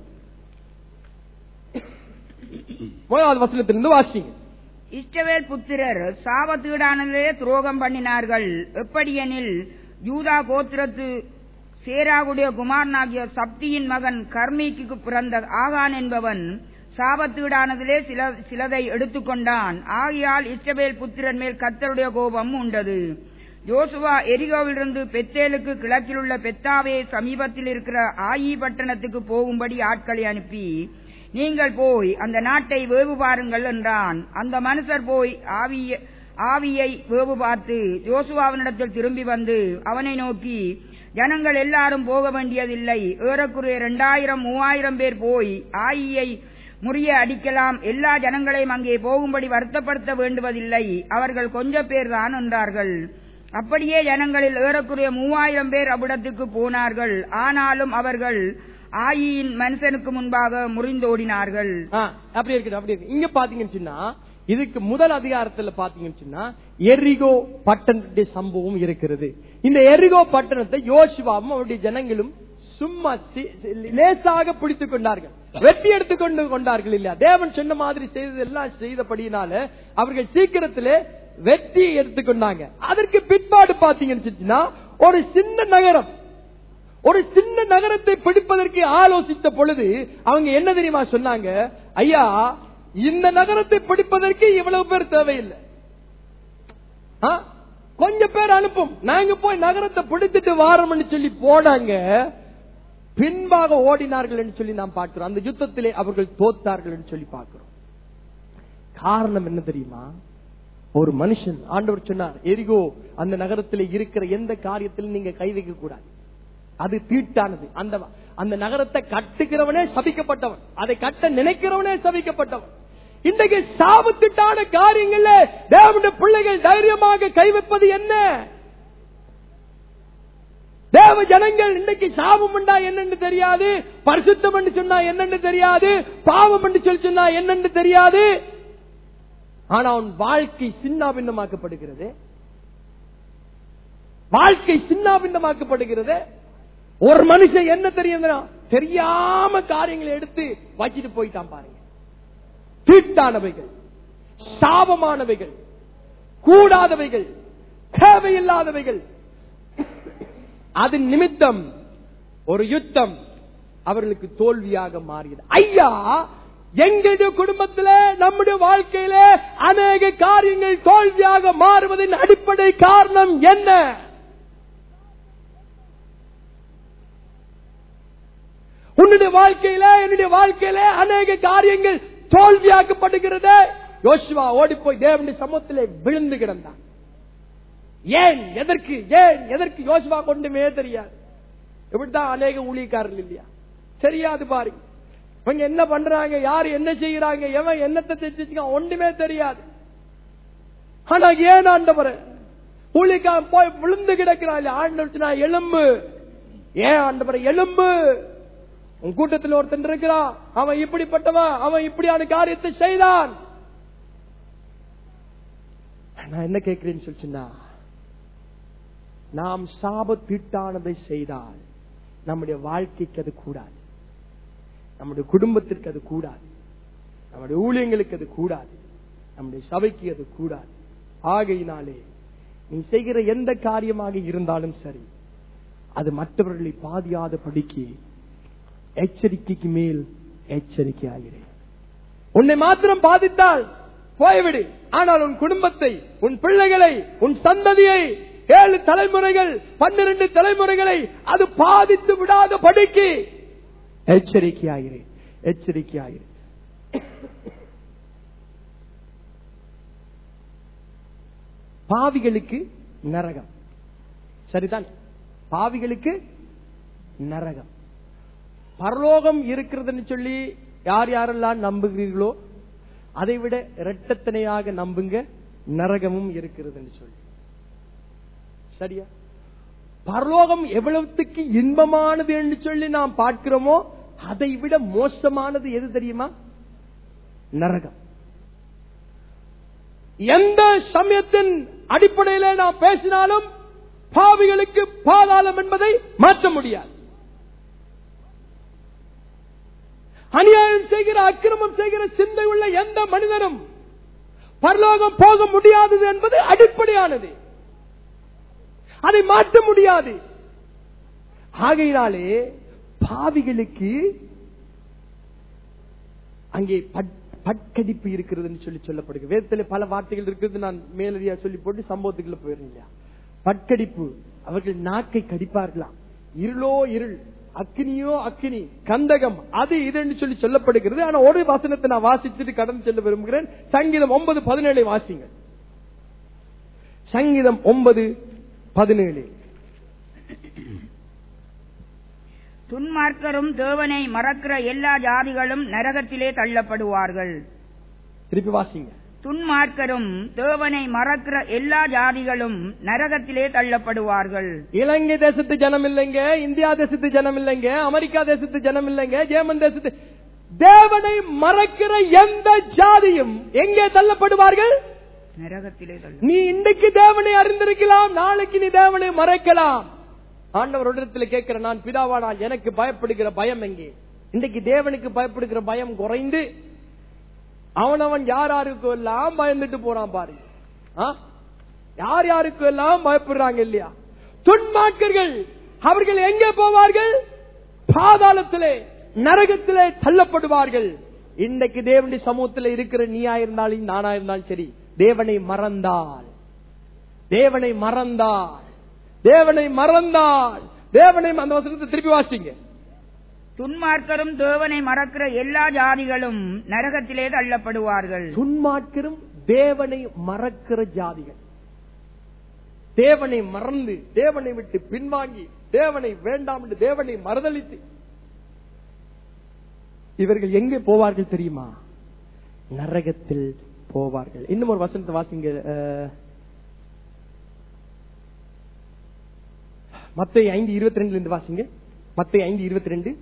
1வது வசனத்திலிருந்து வாசிங்க. இஸ்ரவேல் புத்திரர் சாபத்தீடானதே துரோகம் பண்ணினார்கள். எப்படியெனில் யூதா கோத்திரத்து சேராவுடைய குமாரனாகிய சப்தியின் மகன் கர்மீக்கு பிறந்த ஆகான் என்பவன் சாபத்தீடானதிலே சிலதை எடுத்துக்கொண்டான். ஆகையால் இஸ்ரவேல் புத்திரன் மேல் கர்த்தருடைய கோபம் உண்டது. யோசுவா எரிகோவிலிருந்து பெத்தேலுக்கு கிழக்கில் உள்ள பெத்தாவே சமீபத்தில் இருக்கிற ஆயி பட்டணத்துக்கு போகும்படி ஆட்களை அனுப்பி, நீங்கள் போய் அந்த நாட்டை வேவு பாருங்கள் என்றான். அந்த மனுஷர் போய் ஆவியை வேவு பார்த்து யோசுவாவினிடத்தில் திரும்பி வந்து அவனை நோக்கி, ஜனங்கள் எல்லாரும் போக வேண்டியதில்லை, ஏறக்குறைய 2000-3000 பேர் போய் ஆயியை முறிய அடிக்கலாம், எல்லா ஜனங்களையும் அங்கே போகும்படி வருத்தப்படுத்த வேண்டுவதில்லை, அவர்கள் கொஞ்சம் பேர் தான் என்றார்கள். அப்படியே ஜனங்களில் ஏறக்குறைய 3000 பேர் அவ்விடத்துக்கு போனார்கள். ஆனாலும் அவர்கள் ஆயின் மனுஷனுக்கு முன்பாக முறிந்தோடினார்கள். அப்படி இருக்கு. இங்க பாத்தீங்கன்னு சொன்னா, இதுக்கு முதல் அதிகாரத்துல பாத்தீங்கன்னு சொன்னா எரிகோ பட்டணத்துடைய சம்பவம் இருக்கிறது. இந்த எரிகோ பட்டணத்தை யோசுவாவும் அவருடைய ஜனங்களும் சும்மா லேசாக பிடித்துக் கொண்டார்கள், வெட்டி எடுத்துக்கொண்டு கொண்டார்கள் இல்லையா? தேவன் சொன்ன மாதிரி செய்ததெல்லாம் செய்தபடியினால அவர்கள் சீக்கிரத்திலே வெட்டி எடுத்துக்கொண்டாங்க. அதற்கு பிற்பாடு பாத்தீங்கன்னா ஒரு சின்ன நகரத்தை பிடிப்பதற்கு ஆலோசித்த பொழுது அவங்க என்ன தெரியுமா சொன்னாங்க? ஐயா, இந்த நகரத்தை பிடிப்பதற்கு இவ்வளவு பேர் தேவையில்லை, கொஞ்சம் பேர் அனுப்பும், நாங்க போய் நகரத்தை பிடித்துட்டு வாரோம்னு சொல்லி போனாங்க. பின்பாக ஓடினார்கள் என்று சொல்லி நாம் பார்க்கிறோம். அந்த யுத்தத்திலே அவர்கள் தோத்தார்கள் என்று சொல்லி பார்க்கிறோம். காரணம் என்ன தெரியுமா? ஒரு மனுஷன், ஆண்டவர் சொன்னார், எரிகோ அந்த நகரத்திலே இருக்கிற எந்த காரியத்திலும் நீங்க கை வைக்க கூடாது, அது தீட்டானது. அந்த நகரத்தை கட்டுகிறவனே சபிக்கப்பட்டவன், அதை கட்ட நினைக்கிறவனே சபிக்கப்பட்டவன். இன்றைக்கு சாபத்திட்டான காரியங்கள்ல தேவனுடைய பிள்ளைகள் தைரியமாக கை வைப்பது என்ன? தேவ ஜனங்கள் இன்றைக்கு சாபம் உண்டா என்னன்னு தெரியாது, பரிசுத்தம் என்று சொன்னா என்னன்னு தெரியாது, பாவம் என்று சொல்லி சொன்னா என்னன்னு தெரியாது. ஆனா அவன் வாழ்க்கை சின்னாபின்னமாக்கப்படுகிறது, வாழ்க்கை சின்னாபின்னமாக்கப்படுகிறது. ஒரு மனுஷன் என்ன தெரியாம காரியங்களை எடுத்து வச்சிட்டு போயிட்டான் பாருங்க. தீட்டானவைகள், சாபமானவைகள், கூடாதவைகள், தேவையில்லாதவைகள். அது நிமித்தம் ஒரு யுத்தம் அவர்களுக்கு தோல்வியாக மாறியது. ஐயா, எங்களுடைய குடும்பத்திலே, நம்முடைய வாழ்க்கையில அநேக காரியங்கள் தோல்வியாக மாறுவதன் அடிப்படை காரணம் என்ன? உன்னுடைய வாழ்க்கையில, என்னுடைய வாழ்க்கையில அநேக காரியங்கள் தோல்வியாக்கப்படுகிறது. யோசுவா ஓடி போய் தேவனுடைய சமூகத்திலே விழுந்து கிடந்தான். ஏன், எதற்கு யோசுவா கொண்டுமே தெரியாது. இப்படித்தான் அநேக ஊழியக்காரர்கள் இல்லையா? தெரியாது பாருங்க. இவங்க என்ன பண்றாங்க, யாரு என்ன செய்யறாங்க, எவன் என்னத்தை செஞ்சுக்க ஒண்ணுமே தெரியாது. ஆனா ஏன் ஆண்டவரே ஊழியக்காரன் போய் விழுந்து கிடக்கிறாள். ஆண்டவர் நான் எலும்பு, ஏன் ஆண்டவரே எலும்பு, உன் கூட்டத்தில் ஒருத்தன் இருக்கிறான், அவன் இப்படிப்பட்டவன், அவன் இப்படியான காரியத்தை செய்தான். நான் என்ன கேட்கிறேன்னு சொல்லிச்சுன்னா, நாம் சாபத்தீட்டானதை செய்தால் நம்முடைய வாழ்க்கைக்கு அது கூடாது, நம்முடைய குடும்பத்திற்கு அது கூடாது, நம்முடைய ஊழியங்களுக்கு அது கூடாது, நம்முடைய சபைக்கு அது கூடாது. ஆகையினாலே நீ செய்கிற எந்த காரியமாக இருந்தாலும் சரி, அது மற்றவர்களை பாதியாத படிக்கு எச்சரிக்கைக்கு மேல் எச்சரிக்கை ஆகிறேன். உன்னை மாத்திரம் பாதித்தால் போய்விடு, ஆனால் உன் குடும்பத்தை, உன் பிள்ளைகளை, உன் சந்ததியை, 7 தலைமுறைகள் 12 தலைமுறைகளை அது பாதித்து விடாத படிக்கு எச்சரிக்கையாகிறேன், எச்சரிக்கையாகிறேன். பாவிகளுக்கு நரகம், சரிதான், பாவிகளுக்கு நரகம். பரலோகம் இருக்கிறதுன்னு சொல்லி யார் யாரெல்லாம் நம்புகிறீர்களோ அதை விட இரட்டத்தனையாக நம்புங்க, நரகமும் இருக்கிறதுன்னு சொல்லி. சரியா? பரலோகம் எவ்வளவுக்கு இன்பமானது என்று சொல்லி நாம் பார்க்கிறோமோ அதை விட மோசமானது எது தெரியுமா? நரகம். எந்த சமயத்தின் அடிப்படையில நாம் பேசினாலும் பாவிகளுக்கு பாதாளம் என்பதை மாற்ற முடியாது. அநியாயம் செய்கிற, அக்கிரமம் செய்கிற சிந்தை உள்ள எந்த மனிதனும் பரலோகம் போக முடியாதது என்பது அடிப்படையானது, அதை மாற்ற முடியாது. ஆகையினாலே பாவிகளுக்கு அங்கே பட்கடிப்பு இருக்கிறது சொல்லி சொல்லப்படுகிறது. வேதத்தில் பல வார்த்தைகள் இருக்கிறது, நான் மேலடியா சொல்லி போட்டு சம்பவத்துக்குள்ள போயிருந்தேன். பட்கடிப்பு, அவர்கள் நாக்கை கடிப்பார்களாம். இருளோ இருள், அக்னியோ அக்னி, கந்தகம், அது இது சொல்லி சொல்லப்படுகிறது. ஆனா ஒரு வசனத்தை நான் வாசிச்சுட்டு கடந்து செல்ல விரும்புகிறேன். சங்கீதம் 9:17 வாசிங்க. சங்கீதம் 9:17. துன்மார்க்கரும் தேவனை மறக்கிற எல்லா ஜாதிகளும் நரகத்திலே தள்ளப்படுவார்கள். திருப்பி வாசிங்க. துன்மார்க்கரும் தேவனை மறக்கிற எல்லா ஜாதிகளும் நரகத்திலே தள்ளப்படுவார்கள். இலங்கை தேசத்து ஜனம் இல்லைங்க, இந்தியா தேசத்து ஜனம் இல்லைங்க, அமெரிக்கா தேசத்து ஜனம் இல்லைங்க, ஜெர்மன் தேசத்து, தேவனை மறக்கிற எந்த ஜாதியும் எங்கே தள்ளப்படுவார்கள்? நரகத்திலே. நீ இன்றைக்கு தேவனை அறிந்திருக்கலாம், நாளைக்கு நீ தேவனை மறைக்கலாம். ஆண்டவர் இடத்தில் கேட்கிற, நான் பிதாவானால் எனக்கு பயப்படுகிற பயம் எங்கே? இன்றைக்கு தேவனுக்கு பயப்படுகிற பயம் குறைந்து அவனவன் யாருக்கு எல்லாம் பயந்துட்டு போறான் பாரு. யார் யாருக்கு எல்லாம் பயப்படுறாங்க இல்லையா? துன்மார்க்கர்கள் அவர்கள் எங்கே போவார்கள்? பாதாளத்திலே, நரகத்திலே தள்ளப்படுவார்கள். இன்றைக்கு தேவனுடைய சமூகத்தில் இருக்கிற நீயா இருந்தாலும் நானா இருந்தாலும் சரி, தேவனை மறந்தால், தேவனை மறந்தால், தேவனை மறந்தால், தேவனை அந்த வசனத்தை திருப்பி வாசிங்க. துன்மார்க்கரும் தேவனை மறக்கிற எல்லா ஜாதிகளும் நரகத்திலே தள்ளப்படுவார்கள். துன்மார்க்கரும் தேவனை மறக்கிற ஜாதிகள், தேவனை மறந்து, தேவனை விட்டு பின்வாங்கி, தேவனை வேண்டாம் என்று தேவனை மறுதலித்து இவர்கள் எங்கே போவார்கள் தெரியுமா? நரகத்தில் போவார்கள். இன்னும் ஒரு வசனத்தை வாசிங்க. மத்தேயு 5:22 வாசிங்க. மத்தேயு 5:22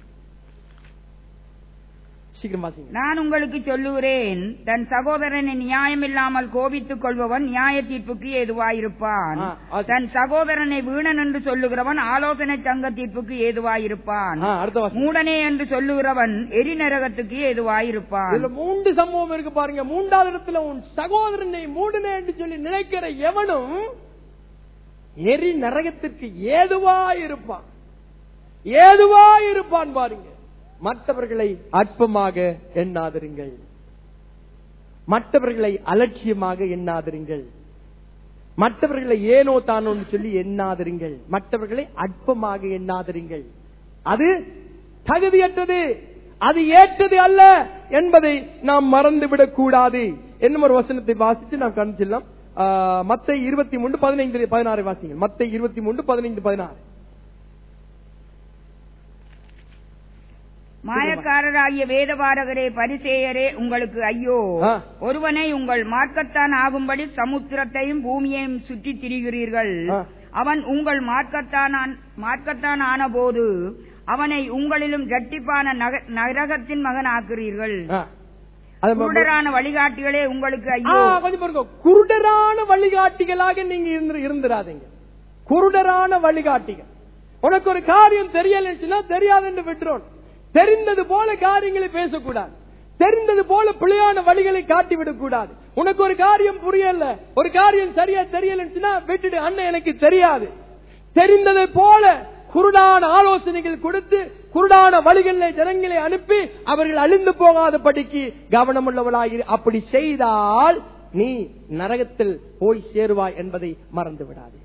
சீக்கிரம் வாசிங்க. நான் உங்களுக்கு சொல்லுகிறேன், தன் சகோதரனை நியாயம் இல்லாமல் கோபித்துக் கொள்பவன் நியாய தீர்ப்புக்கு ஏதுவாயிருப்பான். தன் சகோதரனை வீணன் என்று சொல்லுகிறவன் ஆலோசனை சங்க தீர்ப்புக்கு ஏதுவாயிருப்பான். மூடனே என்று சொல்லுகிறவன் எரி நரகத்துக்கு ஏதுவாயிருப்பான். 3 சம்பவம் இருக்கு பாருங்க. 3வது இடத்துல உன் சகோதரனை மூடனே என்று சொல்லி நினைக்கிற எவனும் எரி நரகத்திற்கு ஏதுவாயிருப்பான், ஏதுவாயிருப்பான் பாருங்க. மற்றவர்களை அற்பமாக எண்ணாதிருங்கள், மற்றவர்களை அலட்சியமாக எண்ணாதிருங்கள், மற்றவர்களை ஏனோ தானோ சொல்லி எண்ணாதிருங்கள், மற்றவர்களை அற்பமாக எண்ணாதிருங்கள். அது தகுதியற்றது, அது ஏற்றது அல்ல என்பதை நாம் மறந்துவிடக் கூடாது. என்னும் ஒரு வசனத்தை வாசித்து நாம் கண்டுச்செல்லாம். மத்தேயு 23:15-16 வாசிங்கள். மத்தேயு 23:15-16. மாயக்காரராகிய வேதபாரகரே, பரிசேயரே, உங்களுக்கு ஐயோ! ஒருவனை உங்கள் மார்க்கத்தான் ஆகும்படி சமுத்திரத்தையும் பூமியையும் சுற்றி திரிகிறீர்கள். அவன் உங்கள் மார்க்கத்தான் ஆன போது அவனை உங்களிலும் இரட்டிப்பான நரகத்தின் மகன் ஆக்குறீர்கள். குருடரான வழிகாட்டிகளே, உங்களுக்கு ஐயோ! குருடரான வழிகாட்டிகளாக நீங்க இருந்துராதீங்க. குருடரான வழிகாட்டிகள். உனக்கு ஒரு காரியம் தெரியலன்னா தெரியாது என்று விட்டுறோம். தெரிந்தது போல காரியங்களை பேசக்கூடாது. தெரிந்தது போல பிழையான வழிகளை காட்டிவிடக் கூடாது. உனக்கு ஒரு காரியம் புரியல, ஒரு காரியம் சரியா தெரியலன்னா விட்டுடு, அண்ணன் எனக்கு தெரியாது. தெரிந்ததை போல குருடான ஆலோசனைகள் கொடுத்து குருடான வழிகளை ஜனங்களை அனுப்பி அவர்கள் அழிந்து போகாதபடிக்கு கவனமுள்ளவளாக அப்படி செய்தால் நீ நரகத்தில் போய் சேருவாய் என்பதை மறந்து விடாது.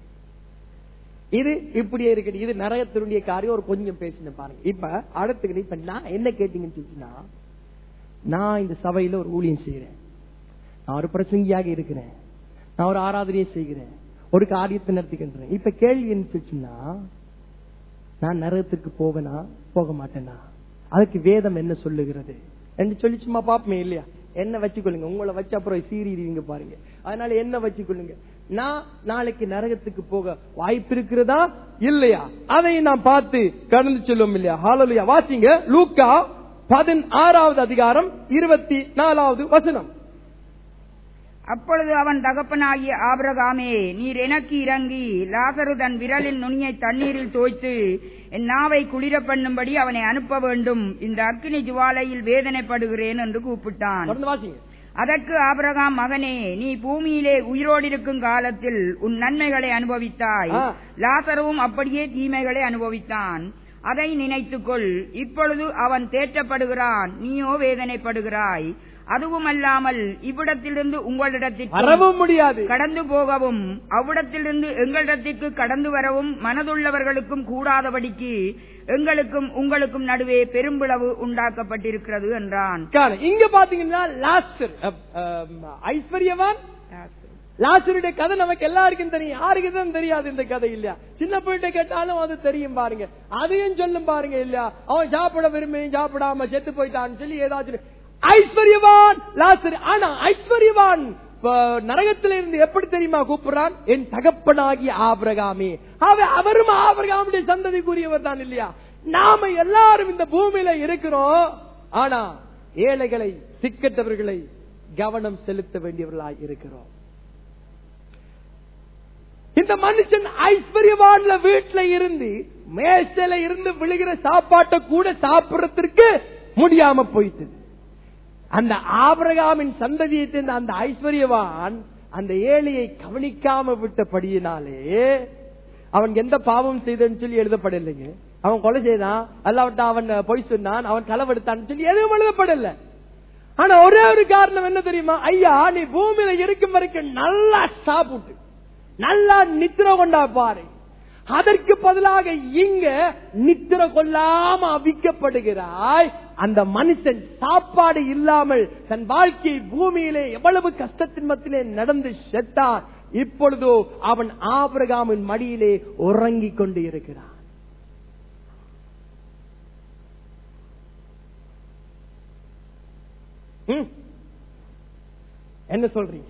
இது இப்படியே இருக்கு. இது நரகத்தினுடைய காரியம். ஒரு கொஞ்சம் பேசின பாருங்க. இப்ப அடுத்து இப்ப நான் என்ன கேட்டீங்கன்னு சொல்லிச்சுன்னா, நான் இந்த சபையில ஒரு ஊழியம் செய்யறேன், நான் ஒரு பிரசங்கியாக இருக்கிறேன், நான் ஒரு ஆராதனையை செய்கிறேன், ஒரு காரியத்தை நடத்திக்கின்றேன். இப்ப கேள்வி என்ன சொல்லிச்சுன்னா, நான் நரகத்திற்கு போவேனா போக மாட்டேனா, அதுக்கு வேதம் என்ன சொல்லுகிறது என்று சொல்லி சும்மா பாப்பமே இல்லையா? என்ன வச்சுக்கொள்ளுங்க, உங்களை வச்சு அப்புறம் சீரிடுவீங்க பாருங்க. அதனால என்ன வச்சுக்கொள்ளுங்க, நான் நாளைக்கு நரகத்துக்கு போக வாய்ப்பு இருக்கிறதா இல்லையா அதை நான் பார்த்து கடந்து சொல்லுவோம் இல்லையா? ஹல்லேலூயா. வாசிங்க லூக்கா 16வது அதிகாரம் 24வது வசனம். அப்பொழுது அவன் தகப்பனாகிய ஆபிரகாமே, நீர் எனக்கு இறங்கி லாசரு தன் விரலின் நுனியை தண்ணீரில் தோய்த்து என் நாவை குளிர பண்ணும்படி அவனை அனுப்ப வேண்டும், இந்த அக்கினி ஜுவாலையில் வேதனைப்படுகிறேன் என்று கூப்பிட்டான். அதற்கு ஆபிரகாம், மகனே, நீ பூமியிலே உயிரோடிருக்கும் காலத்தில் உன் நன்மைகளை அனுபவித்தாய், லாசருவும் அப்படியே தீமைகளை அனுபவித்தான். அதை நினைத்துக்கொள். இப்பொழுது அவன் தேற்றப்படுகிறான், நீயோ வேதனைப்படுகிறாய். அதுவும் அல்லாமல் இவ்விடத்திலிருந்து உங்களிடத்திற்கு வரவும் முடியாது, கடந்து போகவும் அவ்விடத்திலிருந்து எங்களிடத்திற்கு கடந்து வரவும் மனதுள்ளவர்களுக்கும் கூடாதபடிக்கு எங்களுக்கும் உங்களுக்கும் நடுவே பெரும்பிளவு உண்டாக்கப்பட்டிருக்கிறது என்றான். இங்க பாத்தீங்கன்னா ஐஸ்வர்யவான் லாசருடைய கதை நமக்கு எல்லாருக்கும் தெரியும். யாருக்கு தான் தெரியாது இந்த கதை இல்லையா? சின்ன பிள்ளை கேட்டாலும் அது தெரியும் பாருங்க. அதையும் சொல்லும் பாருங்க இல்லையா? அவன் சாப்பிட விரும்பி சாப்பிடாம செத்து போயிட்டான்னு சொல்லி ஏதாச்சும் ஐஸ்வர்யவான் லாசரு. ஆனா ஐஸ்வர்யவான் நரகத்தில இருந்து எப்படி தெரியுமா கூப்பிடுறான்? என் தகப்பனாகிய ஆபிரகாமே. அவரும் ஆபிரகாமுடைய சந்ததிக்குரியவர் தான் இல்லையா? நாம எல்லாரும் இந்த பூமியில இருக்கிறோம். ஆனா ஏழைகளை சிக்கட்டவர்களை கவனம் செலுத்த வேண்டியவர்களாய் இருக்கிறோம். இந்த மனுஷன் ஐஸ்வர்யவான்ல வீட்டுல இருந்து மேசையில இருந்து விழுகிற சாப்பாட்டை கூட சாப்பிடறதுக்கு முடியாம போயிட்டு, அந்த ஆபிரகாமின் சந்ததியை சேர்ந்த அந்த ஐஸ்வர்யவான் அந்த ஏழையை கவனிக்காம விட்டபடியினாலே அவன் எந்த பாவம் செய்தன்னு சொல்லி எழுதப்படலைங்க. அவன் கொலை செய்தான், அல்லாவிட்டா அவன் பொய் சொன்னான், அவன் களவெடுத்தான் சொல்லி எதுவும் எழுதப்படல. ஆனா ஒரே ஒரு காரணம் என்ன தெரியுமா? ஐயா, நீ பூமியில இருக்கும் வரைக்கும் நல்லா சாப்பிட்டு நல்லா நித்திர கொண்டா பாரு, அதற்கு பதிலாக இங்க நித்திர கொள்ளாம அவிக்கப்படுகிறாய். அந்த மனுஷன் சாப்பாடு இல்லாமல் தன் வாழ்க்கை பூமியிலே எவ்வளவு கஷ்டத்தின் மத்தியிலே நடந்து செத்தான். இப்பொழுதோ அவன் ஆபிரகாமின் மடியிலே உறங்கிக் கொண்டு இருக்கிறான். என்ன சொல்றீங்க?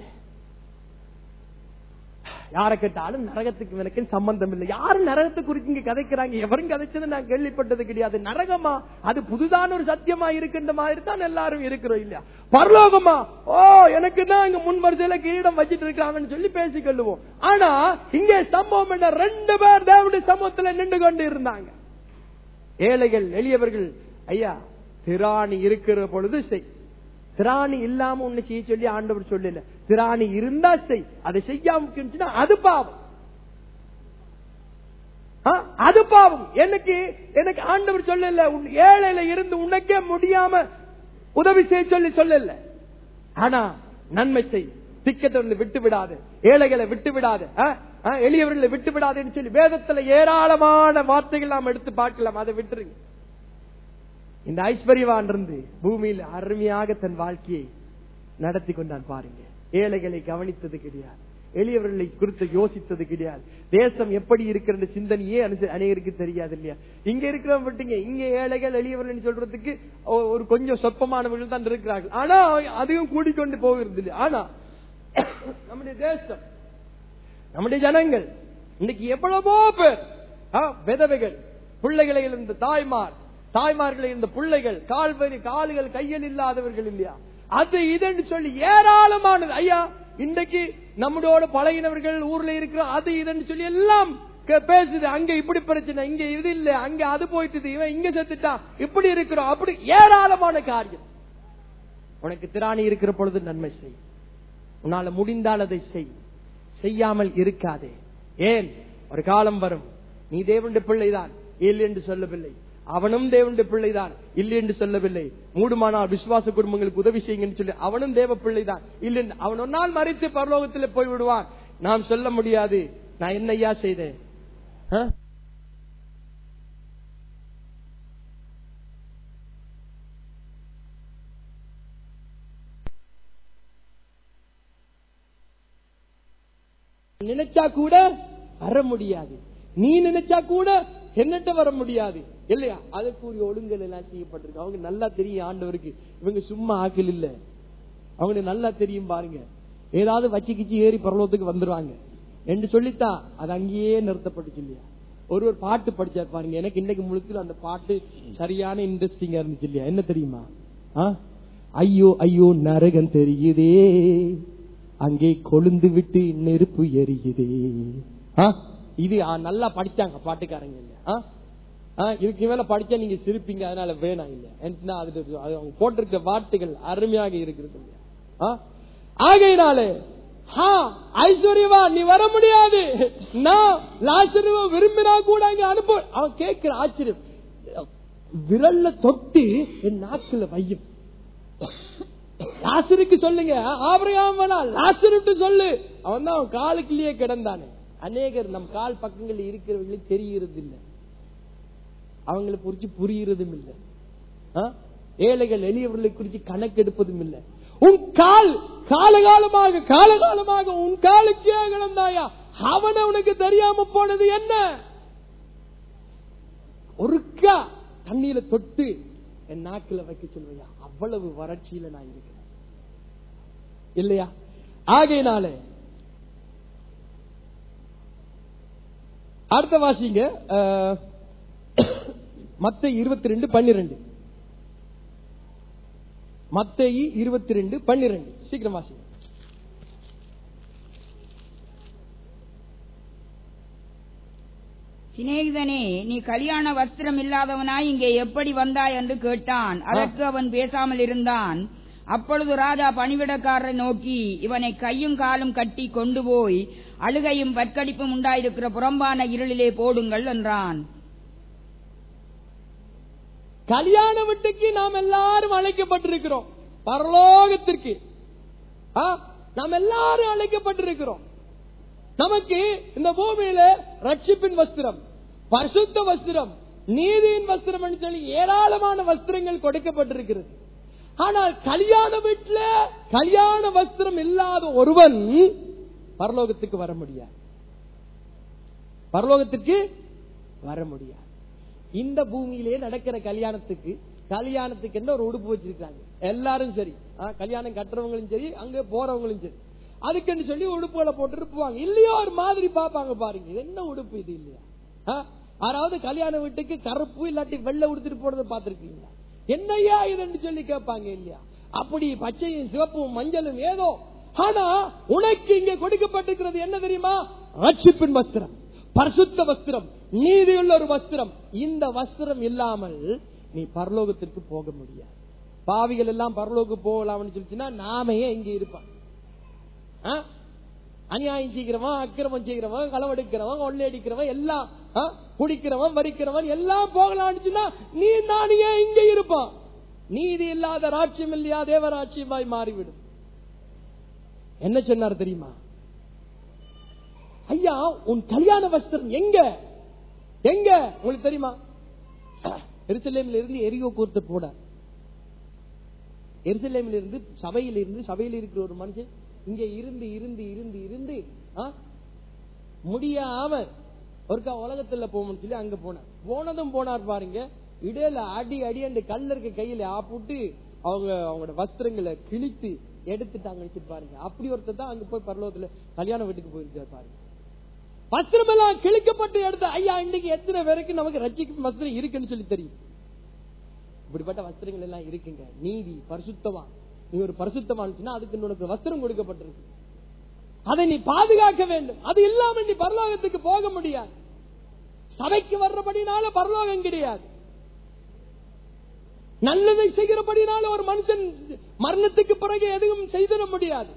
யாரை கேட்டாலும் நரகத்துக்கு எனக்கு சம்பந்தம் இல்லை. யாரும் நரகத்தை குறித்து கதைக்கிறாங்க? எவரும் கதைச்சது நான் கேள்விப்பட்டது கிடையாது. நரகமா அது புதுதான ஒரு சத்தியமா இருக்கின்ற மாதிரி தான் எல்லாரும் இருக்கிறோம் இல்லையா? பரலோகமா, ஓ எனக்கு தான் இங்க முன்வரிசையில கிரீடம் வச்சிட்டு இருக்காங்கன்னு சொல்லி பேசிக்கொள்ளுவோம். ஆனா இங்கே சம்பவம் என்ன? 2 பேர் தேவனுடைய சமூகத்துல நின்று கொண்டு இருந்தாங்க. ஏழைகள் எளியவர்கள். ஐயா, திராணி இருக்கிற பொழுது செய், திராணி இல்லாம ஒண்ணு செய்ய சொல்லி ஆண்டவர் சொல்லல. திராணி இருந்தா செய், அதை செய்யாம அது பாவம். அது பாவம். எனக்கு ஆண்டவர் சொல்லல ஏழையில இருந்து உனக்கே முடியாம உதவி செய்ய சொல்லி சொல்லல. ஆனா நன்மை செய், திக்கத்தை விட்டு விடாது, ஏழைகளை விட்டு விடாது, எளியவர்களை விட்டு விடாதுன்னு சொல்லி வேதத்துல ஏராளமான வார்த்தைகள் நாம் எடுத்து பார்க்கலாம். அதை விட்டுருங்க. இந்த ஐஸ்வர்யவான் இருந்து பூமியில் அருமையாக தன் வாழ்க்கையை நடத்தி கொண்டான் பாருங்க. ஏழைகளை கவனித்தது கிடையாது, எளியவர்களை குறித்து யோசித்தது கிடையாது. தேசம் எப்படி இருக்கிற சிந்தனையே அநேகருக்கு தெரியாது இல்லையா? இங்க இருக்கிறவங்க விட்டுங்க, இங்க ஏழைகள் எளியவர்கள் சொல்றதுக்கு ஒரு கொஞ்சம் சொற்பமானவர்கள் தான் இருக்கிறார்கள். ஆனா அதையும் கூட்டிக்கொண்டு போகிறது இல்லை. ஆனா நம்முடைய தேசம், நம்முடைய ஜனங்கள் இன்னைக்கு எவ்வளவோ பேர் விதவைகள், பிள்ளைகளை இருந்த தாய்மார்களை இருந்த பிள்ளைகள், கால்கள் கையில் இல்லாதவர்கள் இல்லையா, அது இதுன்னு சொல்லி ஏராளமானது. ஐயா இன்றைக்கு நம்மளோட பழகினவர்கள் ஊர்ல இருக்கிற அது இதுன்னு சொல்லி எல்லாம் பேசுது. அங்க இப்படி பிரச்சனை, இங்க இது இல்ல, அங்க அது போயிட்டு, இவன் இங்க செத்துட்டான், இப்படி இருக்கிறோம், அப்படி ஏராளமான காரியம். உனக்கு திராணி இருக்கிற பொழுது நன்மை செய், உன்னால முடிந்தால் அதை செய், செய்யாமல் இருக்காதே. ஏன், ஒரு காலம் வரும் நீ தேவனுடைய பிள்ளைதான் இல்லை என்று சொல்லவில்லை, அவனும் தேவனுடைய பிள்ளைதான் இல்லை என்று சொல்லவில்லை. மூடுமானால் விசுவாச குடும்பங்களுக்கு உதவி செய்யுங்கன்னு சொல்லி அவனும் தேவ பிள்ளைதான் இல்லை, அவன் ஒரு நாள் மரித்து பரலோகத்தில் போய் விடுவான். நாம் சொல்ல முடியாது நான் என்னையா செய்தேன். நினைச்சா கூட வர முடியாது, நீ நினைச்சா கூட என்னட்ட வர முடியாது இல்லையா? அதுக்குரிய ஒழுங்கல் எல்லாம் செய்யப்பட்டிருக்கு. அவங்க நல்லா தெரியும் ஆண்டவருக்கு, இவங்க சும்மா ஆக்கல் இல்ல, அவங்களுக்கு நல்லா தெரியும். பாருங்க, ஏதாவது வச்சு கிச்சு ஏறி பரலோகத்துக்கு வந்துருவாங்க என்று சொல்லித்தான் அது அங்கேயே நிறுத்தப்பட்டுச்சு இல்லையா? ஒரு பாட்டு படிச்சா பாருங்க, எனக்கு இன்னைக்கு முழுக்க அந்த பாட்டு சரியான இன்ட்ரெஸ்டிங்கா இருந்துச்சு இல்லையா? என்ன தெரியுமா? ஐயோ ஐயோ நரகம் தெரியுதே, அங்கே கொழுந்து விட்டு நெருப்பு எரியுதே. இது நல்லா படிச்சாங்க பாட்டுக்காரங்க இல்லையா? இதுக்கு மேல படிச்சா நீங்க சிரிப்பீங்க, அதனால வேணாம் இல்லையா? அவங்க போட்டிருக்க வார்த்தைகள் அருமையாக இருக்கிறது இல்லையா? ஆகையினாலே ஐஸ்வர்யவா நீ வர முடியாது, நான் லாசருவா விரும்பினா கூட அங்க அனுப்ப. அவன் கேட்கிற ஆச்சரியம், விரல்ல தொட்டு என் நாக்குல வையும். லாசருக்கு சொல்லுங்க, ஆபிரகாம் லாசருக்கு சொல்லு. அவன் தான் அவன் காலுக்குள்ளேயே கிடந்தானே. அநேகர் நம் கால் பக்கங்கள் இருக்கிறவர்களுக்கு தெரிகிறது இல்லை, அவங்களை குறிச்சு புரிகிறதும் இல்லை. ஏழைகள் எளியவர்களை குறிச்சு கணக்கெடுப்பதும் இல்லை. உன் கால் காலகாலமாக உன் காலுக்கே கிடந்தாயா, அவனை உனக்கு தெரியாம போனது என்ன? ஒருக்கா தண்ணீர தொட்டு என் நாக்குல வைக்க சொல்வையா, அவ்வளவு வறட்சியில நான் இருக்கிறேன் இல்லையா? ஆகையினால அடுத்த வாசிங்க, மத்தேயு 22:12. மத்தேயு 22:12 சீக்கிரம் வாசிங்க. சிநேகிதனே, நீ கல்யாண வஸ்திரம் இல்லாதவனாய் இங்கே எப்படி வந்தாய் என்று கேட்டான். அதற்கு அவன் பேசாமல் இருந்தான். அப்பொழுது ராஜா பணிவிடக்காரரை நோக்கி, இவனை கையும் காலும் கட்டி கொண்டு போய் அழுகையும் பற்கடிப்பும் உண்டாயிருக்கிற புறம்பான இருளிலே போடுங்கள் என்றான். கல்யாண வீட்டுக்கு நாம் எல்லாரும் அழைக்கப்பட்டிருக்கிறோம், பரலோகத்திற்கு நாம் எல்லாரும் அழைக்கப்பட்டிருக்கிறோம். நமக்கு இந்த பூமியில ரட்சிப்பின் வஸ்திரம், பரிசுத்த வஸ்திரம், நீதியின் வஸ்திரம் என்று சொல்லி ஏராளமான வஸ்திரங்கள் கொடுக்கப்பட்டிருக்கிறது. ஆனால் கல்யாண வீட்டுல கல்யாண வஸ்திரம் இல்லாத ஒருவன் பரலோகத்துக்கு வர முடியாது, பரலோகத்துக்கு வர முடியாது. இந்த பூமியிலே நடக்கிற கல்யாணத்துக்கு என்ன ஒரு உடுப்பு வச்சிருக்காங்க எல்லாரும் சரி, கல்யாணம் கட்டுறவங்களும் சரி, அங்க போறவங்களும் சரி, அதுக்குன்னு சொல்லி உடுப்புகளை போட்டு இருப்பாங்க இல்லையா? ஒரு மாதிரி பாப்பாங்க, பாருங்க என்ன உடுப்பு இது இல்லையா? யாராவது கல்யாண வீட்டுக்கு கருப்பு இல்லாட்டி வெள்ளை உடுத்துட்டு போறதை பாத்திருக்கீங்களா? என்னையா இதுன்னு சொல்லி கேட்பாங்க இல்லையா? அப்படி பச்சையும் சிவப்பும் மஞ்சளும் ஏதோ. ஆனா உனக்கு இங்கே கொடுக்கப்பட்டிருக்கிறது என்ன தெரியுமா? ரட்சிப்பின் வஸ்திரம், பரிசுத்த வஸ்திரம், நீதியுள்ள ஒரு வஸ்திரம். இந்த வஸ்திரம் இல்லாமல் நீ பரலோகத்திற்கு போக முடியாது. பாவிகள் எல்லாம் பரலோகம் போகலாம்னு சொல்லிச்சுன்னா நாமே இங்க இருப்பான். அநியாயம் செய்கிறவன், அக்கிரமம் செய்கிறவன், களவெடுக்கிறவன், கொள்ளையடிக்கிறவன், எல்லாம் குடிக்கிறவன், வரிக்கிறவன் எல்லாம் போகலான்னு நீ நானே இங்க இருப்பான். நீதி இல்லாத ராட்சியம் இல்லையா தேவராட்சியமாய் மாறிவிடும். என்ன சொன்னார் தெரியுமா? ஐயா உன் கல்யாண வஸ்திரம் எங்க எங்க உங்களுக்கு தெரியுமா? எருசலேமில் இருந்து எரிகோ கூர்த்த போட, எருசலேமில் இருந்து சபையில் இருக்கிற ஒரு மனுஷன் இங்க இருந்து இருந்து இருந்து இருந்து முடியாம ஒருக்கா உலகத்துல போகணும்னு சொல்லி அங்க போனதும் போனார் பாருங்க. இடையில அடி அடி கல்ல இருக்க கையில ஆப்பிட்டு அவங்களோட வஸ்திரங்களை கிழித்து எடுத்துட்டாங்க பாருங்க. அப்படி ஒருத்தர் தான் அங்க போய் பரலோகத்துல கல்யாண வீட்டுக்கு போயிருக்காரு பாருங்க. வஸ்திரம் எல்லாம் கிழிக்கப்பட்டு எடுத்து ஐயா இன்னைக்கு எத்தனை பேருக்கு நமக்கு ரட்சிக்கும் வஸ்திரம் இருக்குன்னு சொல்லி தெரியும். இப்படிப்பட்ட வஸ்திரங்கள் எல்லாம் இருக்குங்க. நீதி பரிசுத்தவான், நீ ஒரு பரிசுத்தவான் அதுக்கு உனக்கு வஸ்திரம் கொடுக்கப்பட்டிருக்கு. அதை நீ பாதுகாக்க வேண்டும். அது இல்லாம நீ பரலோகத்துக்கு போக முடியாது. சபைக்கு வர்றபடினால பரலோகம் கிடையாது. நல்லதை செய்கிறபடினால ஒரு மனுஷன் மரணத்துக்கு பிறகு எதுவும் செய்திட முடியாது.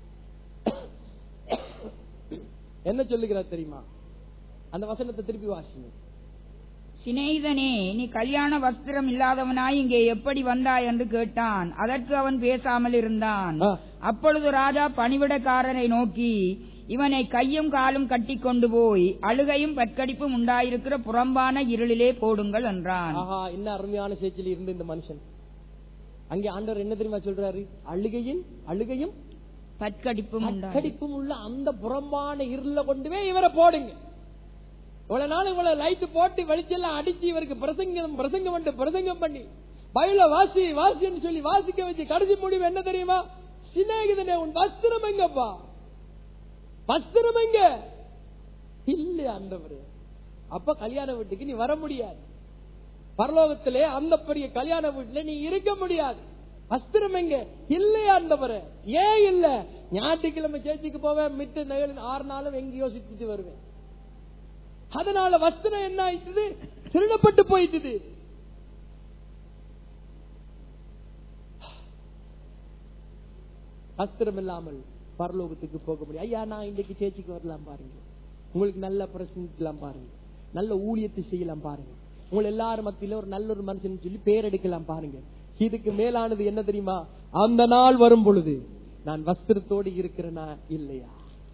என்ன சொல்லுகிறார் தெரியுமா? அந்த வசனத்தை திருப்பி வாசிங்க. சிநேகிதனே, நீ கல்யாண வஸ்திரம் இல்லாதவனாய் இங்கே எப்படி வந்தாய் என்று கேட்டான். அதற்கு அவன் பேசாமல் இருந்தான். அப்பொழுது ராஜா பணிவிடக்காரனை நோக்கி, இவனை கையும் காலும் கட்டி கொண்டு போய் அழுகையும் பற்கடிப்பும் உண்டாயிருக்கிற புறம்பான இருளிலே போடுங்கள் என்றான். என்ன அருமையான சேச்சில் இருந்து இந்த மனுஷன் அங்கே ஆண்டவர் என்ன தெரியுமா சொல்றாரு? அழுகையும் பற்கடிப்பும் உள்ள அந்த புறம்பான இருள கொண்டு போய் இவரை போடுங்க. இவ்வளவு நாள் இவ்வளவு லைட் போட்டு வெளிச்செல்லாம் அடிச்சு இவருக்கு பிரசங்கம் பண்ணி பைபிள வாசின்னு சொல்லி வாசிக்க வச்சு கடைசி முடிவு என்ன தெரியுமா? சிநேகிதனே, உன் வஸ்திரம் எங்கப்பா? வஸ்திரம் எங்க? இல்ல ஆண்டவரே. அப்ப கல்யாண வீட்டுக்கு நீ வர முடியாது. பரலோகத்திலே அந்த பெரிய கல்யாண வீட்டுல நீ இருக்க முடியாது. வஸ்திரம் எங்க? இல்லையா ஆண்டவரே? ஏன் இல்ல? ஞாயிற்றுக்கிழமை சேர்ச்சிக்கு போவேன், மித்த 6 நாளும் எங்க யோசிச்சுட்டு வருவேன். அதனால வஸ்திரம் என்ன ஆயிடுது? திருடப்பட்டு போயிட்டு. வஸ்திரம் இல்லாமல் பரலோகத்துக்கு போக முடியும். ஐயா, நான் இன்றைக்கு சேர்ச்சிக்கு வரலாம் பாருங்க, உங்களுக்கு நல்ல பிரசங்கிக்கலாம் பாருங்க, நல்ல ஊழியத்தை செய்யலாம் பாருங்க, உங்களை எல்லாரும் மத்தியில ஒரு நல்ல ஒரு மனுஷன் சொல்லி பேர் எடுக்கலாம் பாருங்க. இதுக்கு மேலானது என்ன தெரியுமா? அந்த நாள் வரும் பொழுது நான் வஸ்திரத்தோடு இருக்கிறேனா இல்லையா?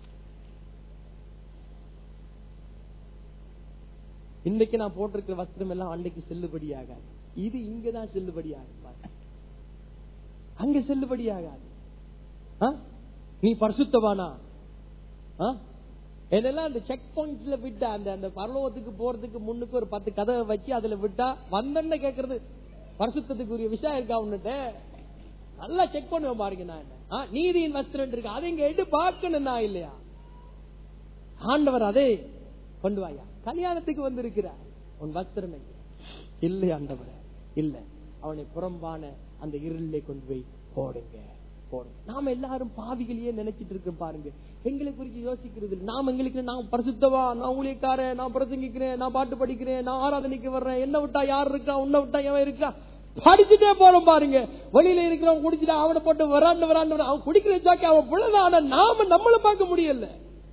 இன்னைக்கு நான் போட்டிருக்கிற வஸ்திரம் எல்லாம் அன்னைக்கு செல்லுபடியாகாது. இது இங்கதான் செல்லுபடியாகும், அங்க செல்லுபடியாகாது. நீ பரிசுத்தவானா? என்னெல்லாம் அந்த செக் பாயிண்ட்ல விட்டா, அந்த பரலோகத்துக்கு போறதுக்கு முன்னுக்கு ஒரு 10 கதவை வச்சு அதுல விட்டா வந்தன்னு கேக்குறது பரிசுத்தத்துக்குரிய விஷயம் இருக்கா? உன்னிட்ட நல்லா செக் பண்ணுவேன் பாருங்க. நான் என்ன நீதியின் வஸ்திரம் இருக்கு, அதை இங்க எடு பார்க்கணும்னா இல்லையா? ஆண்டவர் அதே கொண்டு வாயா, கல்யாணத்துக்கு வந்து இருக்கிறார், உன் வஸ்திரம் இல்லை ஆண்டவர் இல்ல, அவனை புறம்பான அந்த இருளிலே கொண்டு போய் போடுங்க. நாம எல்லாரும் பாவிகளையே நினைச்சிட்டு இருக்கோம் பாருங்க. எங்களை குறித்து யோசிக்கிறது நாம எங்களுக்கு நான் பரிசுத்தவா, நான் ஊழியக்காரன், நான் பிரசங்கிக்கிறேன், நான் பாட்டு படிக்கிறேன், நான் ஆராதனைக்கு வர்றேன், என்ன விட்டா யார் இருக்கா, உன்னை விட்டா எவன் இருக்கா, படிச்சுட்டே போறோம் பாருங்க. வெளியில இருக்கிறவன் குடிச்சுட்டா அவனை போட்டு வராண்டு அவன் குடிக்கிற ஜாக்கி அவன் பிள்ளைதான். ஆனா நாம நம்மள பார்க்க முடியல.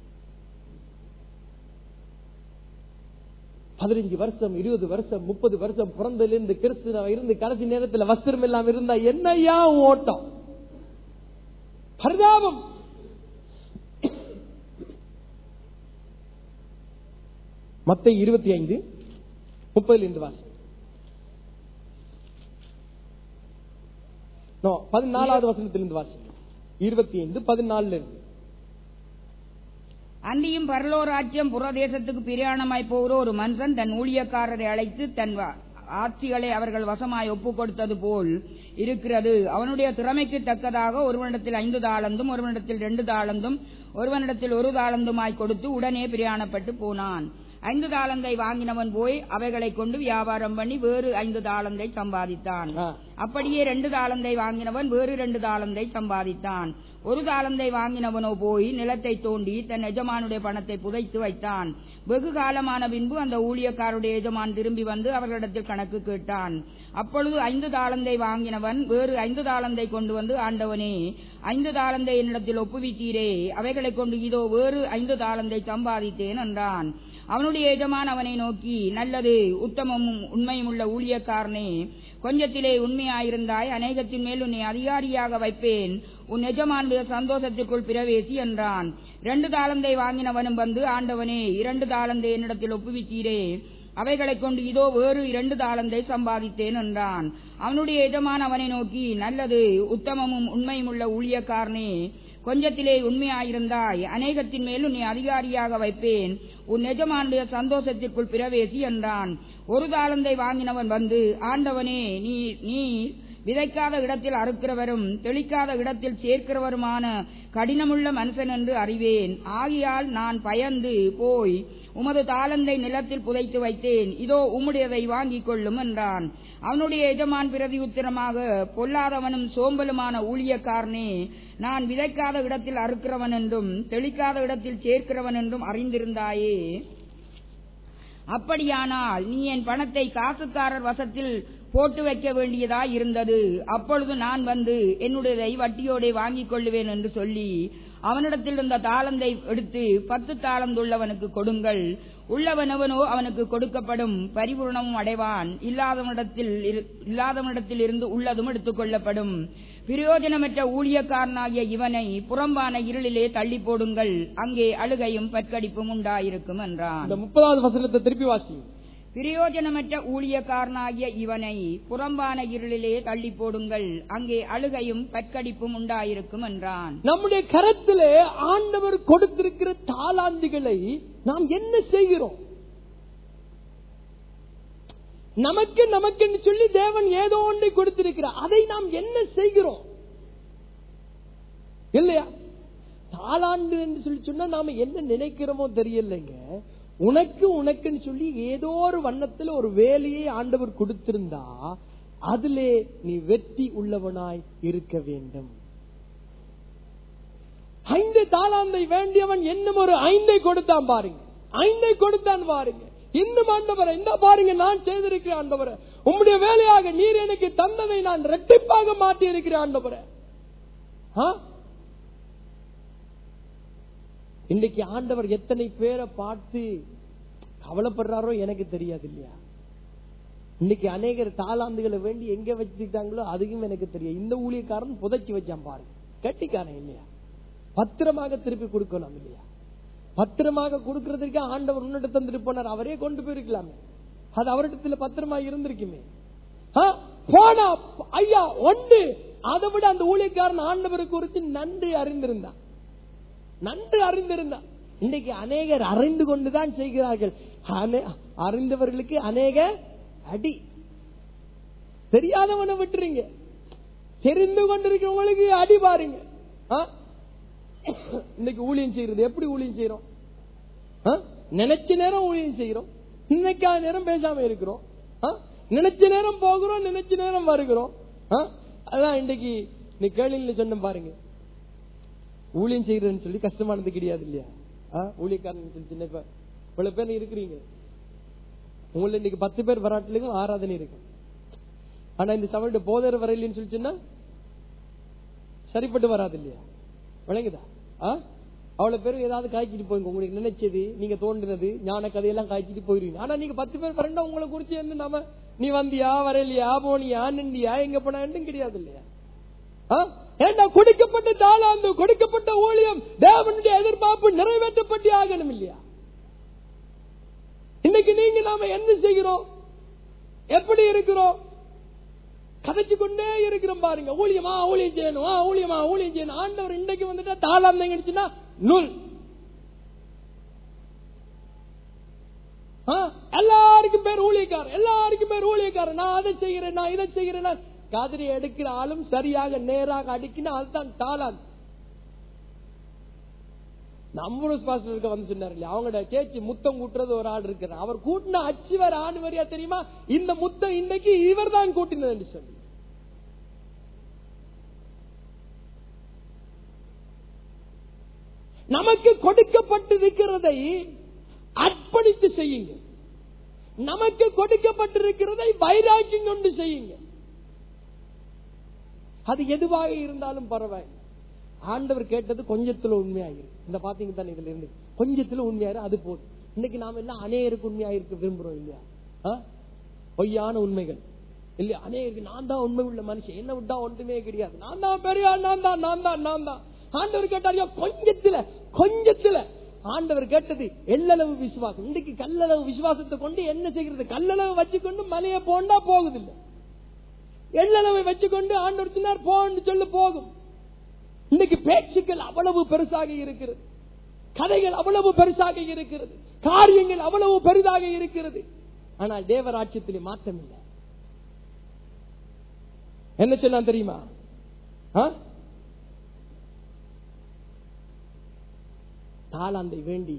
15 வருஷம் 20 வருஷம் 30 வருஷம் பிறந்ததுல இருந்து கிறிஸ்துவ இருந்து கடைசி நேரத்தில் வஸ்திரம் எல்லாம் இருந்தா என்னையா ஓட்டம், பரிதாபம். மத்தேயு 25:30 வாசி. 14வது வசனத்திலிருந்து வாசி. 25:14. அன்றியும் பரலோராஜ்யம் புறதேசத்துக்கு பிரயாணமாய் போகிற ஒரு மனுஷன் தன் ஊழியக்காரரை அழைத்து தன் ஆட்சிகளை அவர்கள் வசமாய் ஒப்புக் கொடுத்தது போல் இருக்கிறது. அவனுடைய திறமைக்கு தக்கதாக ஒருவனிடத்தில் 5 தாளந்தும், ஒருவனிடத்தில் 2 தாளந்தும், ஒருவனிடத்தில் 1 தாளந்துமாய் கொடுத்து உடனே பிரயாணப்பட்டு போனான். 5 தாளந்தை வாங்கினவன் போய் அவைகளை கொண்டு வியாபாரம் பண்ணி வேறு 5 தாளந்தை சம்பாதித்தான். அப்படியே 2 தாளந்தை வாங்கினவன் வேறு 2 தாளந்தை சம்பாதித்தான். 1 தாளந்தை வாங்கினவனோ போய் நிலத்தை தோண்டி தன் எஜமானுடைய பணத்தை புதைத்து வைத்தான். வெகு காலமான பின்பு அந்த ஊழியக்காருடைய எஜமான் திரும்பி வந்து அவர்களிடத்தில் கணக்கு கேட்டான். அப்பொழுது 5 தாளந்தை வாங்கினவன் வேறு 5 தாளந்தை கொண்டு வந்து, ஆண்டவனே, 5 தாளந்தை என்னிடத்தில் ஒப்புவித்தீரே, அவைகளை கொண்டு இதோ வேறு 5 தாளந்தை சம்பாதித்தேன் என்றான். அவனுடைய எஜமான் அவனை நோக்கி, நல்லது, உத்தமமும் உண்மையும் உள்ள ஊழியக்காரனே, கொஞ்சத்திலே உண்மையாயிருந்தாய், அநேகத்தின் மேல் உன்னை அதிகாரியாக வைப்பேன், உன் எஜமானுடைய சந்தோஷத்திற்குள் பிரவேசி என்றான். 2 தாளந்தை வாங்கினவனும் வந்து, ஆண்டவனே, 2 தாளந்தை என்னிடத்தில் ஒப்புவித்தீரே, அவைகளை கொண்டு இதோ வேறு 2 தாளந்தை சம்பாதித்தேன் என்றான். அவனுடைய எஜமான் அவனை நோக்கி, நல்லது, உத்தமமும் உண்மையும் உள்ள ஊழியக்காரனே, கொஞ்சத்திலே உண்மையாயிருந்தாய், அநேகத்தின் மேலும் நீ அதிகாரியாக வைப்பேன், உன் எஜமானுடைய சந்தோஷத்திற்குள் பிரவேசி என்றான். 1 தாலந்தை வாங்கினவன் வந்து, ஆண்டவனே, நீ விதைக்காத இடத்தில் அறுக்கிறவரும் தெளிக்காத இடத்தில் சேர்க்கிறவருமான கடினமுள்ள மனுஷன் என்று அறிவேன். ஆகையால் நான் பயந்து போய் உமது தாலந்தை நிலத்தில் புதைத்து வைத்தேன், இதோ உம்முடையதை வாங்கிக் கொள்ளும் என்றான். அவனுடைய எஜமான் பிரதி உத்தரமாக, பொல்லாதவனும் சோம்பலுமான ஊழியக்காரனே, நான் விதைக்காத இடத்தில் அறுக்கிறவன் என்றும் தெளிக்காத இடத்தில் சேர்க்கிறவன் என்றும் அறிந்திருந்தாயே. அப்படியானால் நீ என் பணத்தை காசுக்காரர் வசத்தில் போட்டு வைக்க வேண்டியதாய் இருந்தது. அப்பொழுது நான் வந்து என்னுடையதை வட்டியோட வாங்கிக் கொள்ளுவேன் என்று சொல்லி அவனிடத்தில் இருந்த தாளந்தை எடுத்து 10 தாளந்துள்ளவனுக்கு கொடுங்கள். உள்ளவனவனோ அவனுக்கு கொடுக்கப்படும், பரிபூர்ணமும் அடைவான். இல்லாதவனிடத்தில் இருந்து உள்ளதும் எடுத்துக் கொள்ளப்படும். பிரயோஜனமற்ற ஊழியக்காரனாகிய இவனை புறம்பான இருளிலே தள்ளி போடுங்கள், அங்கே அழுகையும் பற்கடிப்பும் உண்டாயிருக்கும் என்றான். 30வது வசனத்தை திருப்பி வாசி. பிரயோஜனமற்ற ஊழியக்காரனாகிய இவனை புறம்பான இருளிலே தள்ளி போடுங்கள், அங்கே அழுகையும் பற்கடிப்பும் உண்டாயிருக்கும் என்றான். நம்முடைய கரத்திலே ஆண்டவர் கொடுத்திருக்கிற தாளாந்துகளை நாம் என்ன செய்கிறோம்? நமக்கு சொல்லி தேவன் ஏதோ ஒன்றை கொடுத்திருக்கிறார், அதை நாம் என்ன செய்கிறோம்? இல்லையா? தாளாண்டு என்று சொல்லி சொன்னா நாம என்ன நினைக்கிறோமோ தெரியலைங்க. உனக்குன்னு சொல்லி ஏதோ ஒரு வண்ணத்துல ஒரு வேலையை ஆண்டவர் கொடுத்திருந்தா அதிலே நீ வெற்றி உள்ளவனாய் இருக்க வேண்டும். 5 தாளாந்தை வேண்டியவன் இன்னும் ஒரு 5 கொடுத்தான் பாருங்க. 5 கொடுத்தான் பாருங்க. இன்னும் ஆண்டவரை இந்த பாருங்க, நான் செய்திருக்கிறேன் ஆண்டவரை, உம்முடைய வேலையாக நீர் எனக்கு தந்ததை நான் இரட்டிப்பாக மாற்றி இருக்கிறேன் ஆண்டவரை. இன்னைக்கு ஆண்டவர் எத்தனை பேரை பார்த்து கவலைப்படுறாரோ எனக்கு தெரியாது இல்லையா? இன்னைக்கு அநேகர் தாளாந்துகளை வேண்டி எங்க வச்சுட்டாங்களோ அதுக்கும் எனக்கு தெரியும். இந்த ஊழியக்காரன் புதைச்சி வச்சான் பாருங்க, கட்டிக்காரன் இல்லையா? பத்திரமாக திருப்பி கொடுக்கணும் இல்லையா? பத்திரமாக கொடுக்கறதுக்கு ஆண்டவர் உன்னிட்ட தந்துட்டு போனார், அவரே கொண்டு போயிருக்கலாமே, அது அவரிடத்துல பத்திரமா இருந்திருக்குமே. போனா ஐயா ஒன்று, அதை விட அந்த ஊழியக்காரன் ஆண்டவரை குறித்து நன்றி அறிந்திருந்தான். இன்றைக்கு அநேகர் அறிந்து கொண்டுதான் செய்கிறார்கள். அறிந்தவர்களுக்கு அநேக அடி. தெரியாதவனை விட்டுறீங்க, தெரிந்து கொண்டிருக்கிறவங்களுக்கு அடி பாருங்க. இன்னைக்கு ஊழியம் செய்யறது எப்படி ஊழியம் செய்யறோம்? நினைச்ச நேரம் ஊழியம் செய்யறோம், இன்னைக்கான நேரம் பேசாம இருக்கிறோம், நினைச்ச நேரம் போகிறோம், நினைச்ச நேரம் வருகிறோம். அதான் இன்னைக்கு நீ கேள்வியில சொன்ன பாருங்க, ஊழியம் செய்யறதுன்னு சொல்லி கஷ்டமானது கிடையாது இல்லையா? ஊழியக்காரன் சொல்லி சின்ன இவ்வளவு பேர் இருக்கிறீங்க, உங்களை இன்னைக்கு 10 பேர் வராட்டிலும் ஆராதனை இருக்கு. ஆனா இந்த சமயத்து போதர் வரையிலன்னு சொல்லி சொன்னா சரிப்பட்டு வராது இல்லையா? விளங்குதா? அவ்வளவு பேரும் ஏதாவது காய்ச்சிட்டு போய் உங்களுக்கு நினைச்சது, நீங்க தோன்றினது ஞான கதையெல்லாம் காய்ச்சிட்டு போயிருவீங்க. ஆனா நீங்க 10 பேர் வரண்டா உங்களை குறிச்சு என்ன நாம நீ வந்தியா வரலையா போனியா நின்றியா எங்க போனா கிடையாது இல்லையா? ஏண்டா கொடுக்கப்பட்ட தாளாந்து, கொடுக்கப்பட்ட ஊழியம், தேவனுடைய எதிர்பார்ப்பு நிறைவேற்றப்பட்டு ஆகணும் இல்லையா? இன்னைக்கு நீங்க நாம என்ன செய்கிறோம்? எப்படி இருக்கிறோம்? கதைச்சு கொண்டே இருக்கிறோம் பாருங்க. ஊழியமா ஊழியம் செய்யணும், ஊழியமா ஊழியம் செய்யணும். ஆண்டவர் இன்றைக்கு வந்துட்டா தாளாந்து எங்கடிச்சுன்னா நூல். எல்லாருக்கும் பேர் ஊழியக்காரர், எல்லாருக்கும் பேர் ஊழியக்காரர். நான் அதை செய்கிறேன், நான் இதை செய்கிறேன். கதிரி எடுக்கிற ஆளும் சரியாக நேராக அடிக்கணும், அதுதான் தாளாந்து. நம்மளும் பாஸ்டருக்கு வந்து சொன்னார் இல்லையா, அவங்களோட சேச்சி முத்தம் கூட்டுறது ஒரு ஆள் இருக்கிறார், அவர் கூட்டின அச்சு வேற ஆணு வரையா தெரியுமா? இந்த முத்தம் இன்னைக்கு இவர் தான் கூட்டினது என்று சொல்லி. நமக்கு கொடுக்கப்பட்டிருக்கிறதை அர்ப்பணித்து செய்யுங்க, நமக்கு கொடுக்கப்பட்டிருக்கிறதை வைராக்கியம் கொண்டு செய்யுங்க. அது எதுவாக இருந்தாலும் பரவாயில்லை. ஆண்டவர் கேட்டது கொஞ்சத்துல உண்மையாயிரு. இந்த பாத்தீங்க தானே, இதுல இருந்து கொஞ்சத்துல உண்மையாயிரு, அது போதும். இன்னைக்கு நாம எல்லாம் அநேகருக்கு உண்மையாயிருக்க விரும்புறோம் இல்லையா? பொய்யான உண்மைகள் இல்லையா? அநேகருக்கு நான் தான் உண்மை உள்ள மனுஷன், என்ன விட்டா ஒன்றுமே கிடையாது, நான் தான் பெரிய நான் தான். ஆண்டவர் கேட்டாரியா கொஞ்சத்துல ஆண்டவர் கேட்டது எல்லளவு விசுவாசம். இன்னைக்கு கல்லளவு விசுவாசத்தை கொண்டு என்ன செய்கிறது? கல்லளவு வச்சுக்கொண்டு மலையை போண்டா போகுதில்லை, எல்லளவை வச்சுக்கொண்டு ஆண்டவர் சொன்னார் போன்னு சொல்ல போகும். இன்னைக்கு பேச்சுக்கள் அவ்வளவு பெருசாக இருக்கிறது, கதைகள் அவ்வளவு பெருசாக இருக்கிறது, காரியங்கள் அவ்வளவு பெரிதாக இருக்கிறது. ஆனால் தேவராட்சியத்திலே மாற்றம் இல்லை. என்ன சொன்னா தெரியுமா? தாளாந்தை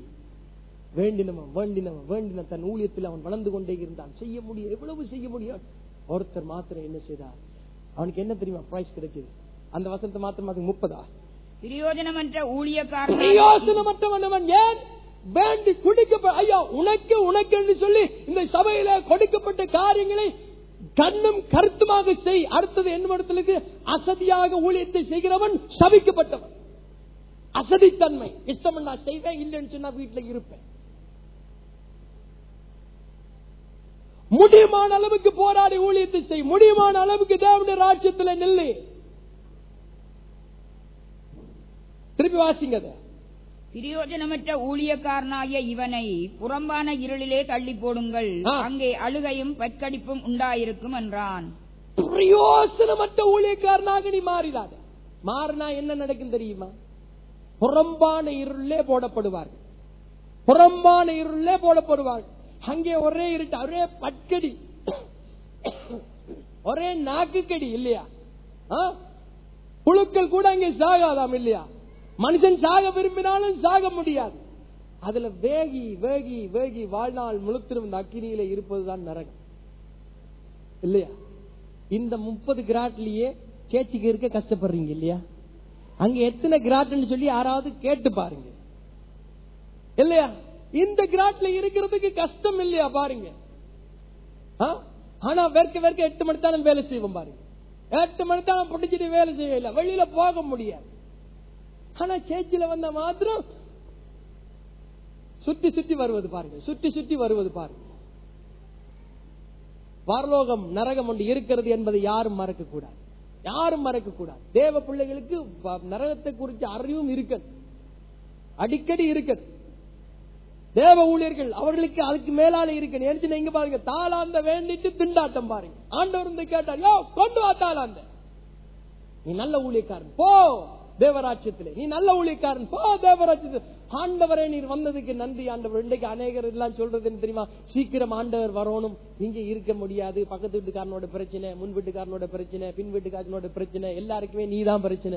வேண்டினவன் தன் ஊழியத்தில் அவன் வளர்ந்து கொண்டே இருந்தான். செய்ய முடியும், எவ்வளவு செய்ய முடியும். ஒருத்தர் மாத்திரம் என்ன செய்தார்? அவனுக்கு என்ன தெரியுமா பிரைஸ் கிடைச்சது? அந்த வசனத்தை மாத்திரம் 30 பிரயோஜனமற்ற ஊழியக்காரன், பிரயோஜனமற்றவன் ஏன் வேண்டி குடிக்கப்பட்ட, ஐயா உனக்கு என்று சொல்லி இந்த சபையில கொடுக்கப்பட்ட காரியங்களை கண்ணும் கருத்துமாக செய். அடுத்தது என்ன? அசதியாக ஊழியத்தை செய்கிறவன் சபிக்கப்பட்டவன். அசதித்தன்மை, இஷ்டம் நான் செய்வேன், இல்லைன்னு சொன்னா வீட்டில் இருப்பேன். முடியுமான அளவுக்கு போராடி ஊழியத்தை செய், முடியுமான அளவுக்கு தேவனுடைய ராஜ்யத்தில் நில்லு. திருப்பி வாசிங்க. பிரயோஜனமற்ற ஊழியக்காரனாகிய இவனை புறம்பான இருளிலே தள்ளி போடுங்கள், அங்கே அழுகையும் பற்கடிப்பும் உண்டாயிருக்கும் என்றான். பிரயோஜனமற்ற ஊழியக்காரனாக நீ மாறிடாத. மாறினா என்ன நடக்கும் தெரியுமா? புறம்பான இருளே போடப்படுவார்கள். புறம்பான இருளே போடப்படுவார்கள். அங்கே ஒரே இருட்டு, ஒரே பட்கடி, ஒரே நாக்குக்கடி இல்லையா? புழுக்கள் கூட அங்கே சாகாதாம் இல்லையா? மனுஷன் சாக விரும்பினாலும் சாக முடியாது. அதுல வேகி வேகி வேகி வாழ்நாள் முழுத்திரும் இந்த அக்கினியில இருப்பதுதான் நரகம் இல்லையா? இந்த 30 கிராட்லயே சேச்சிக்கு இருக்க கஷ்டப்படுறீங்க இல்லையா? அங்க எத்தனை கிராட்னு சொல்லி யாராவது கேட்டு பாருங்க இல்லையா? இந்த கிராட்ல இருக்கிறதுக்கு கஷ்டம் இல்லையா பாருங்க. ஆனா வேர்க்க 8 மணி தான் வேலை செய்வோம் பாருங்க. 8 மணி தான் பிடிச்சிட்டு வேலை செய்யல, வெளியில போக முடியாது. ஆனா சேச்சில வந்த மாத்திரம் சுத்தி சுத்தி வருவது பாருங்க, சுத்தி சுத்தி வருவது பாருங்க. பரலோகம் நரகம் ஒன்று இருக்கிறது என்பதை யாரும் மறக்க கூடாது, யாரும் மறக்க கூடாது. தேவ பிள்ளைகளுக்கு நரகத்தை குறித்து அறிவும் இருக்கிறது, அடிக்கடி இருக்கிறது. தேவ ஊழியர்கள் அவர்களுக்கு அதுக்கு மேலால இருக்கு. நீங்க பாருங்க, தாளாந்த வேண்டிட்டு திண்டாட்டம் பாருங்க. ஆண்டவர் வந்து கேட்டார், யோ கொண்டு வா தாளாந்த, நீ நல்ல ஊழியக்காரன் போ தேவராட்சியத்திலே, நீ நல்ல ஊழியக்காரன் போ தேவராட்சியத்தில். ஆண்டவரே நீர் வந்ததுக்கு நன்றி ஆண்டவர். இன்றைக்கு அநேகர் எல்லாம் சொல்றது என்ன தெரியுமா? சீக்கிரம் ஆண்டவர் வரணும், இங்க இருக்க முடியாது, பக்கத்து வீட்டுக்காரனோட பிரச்சனை, முன் வீட்டுக்காரனோட பிரச்சனை, பின் வீட்டுக்காரனோட பிரச்சனை, எல்லாருக்குமே நீதான் பிரச்சனை.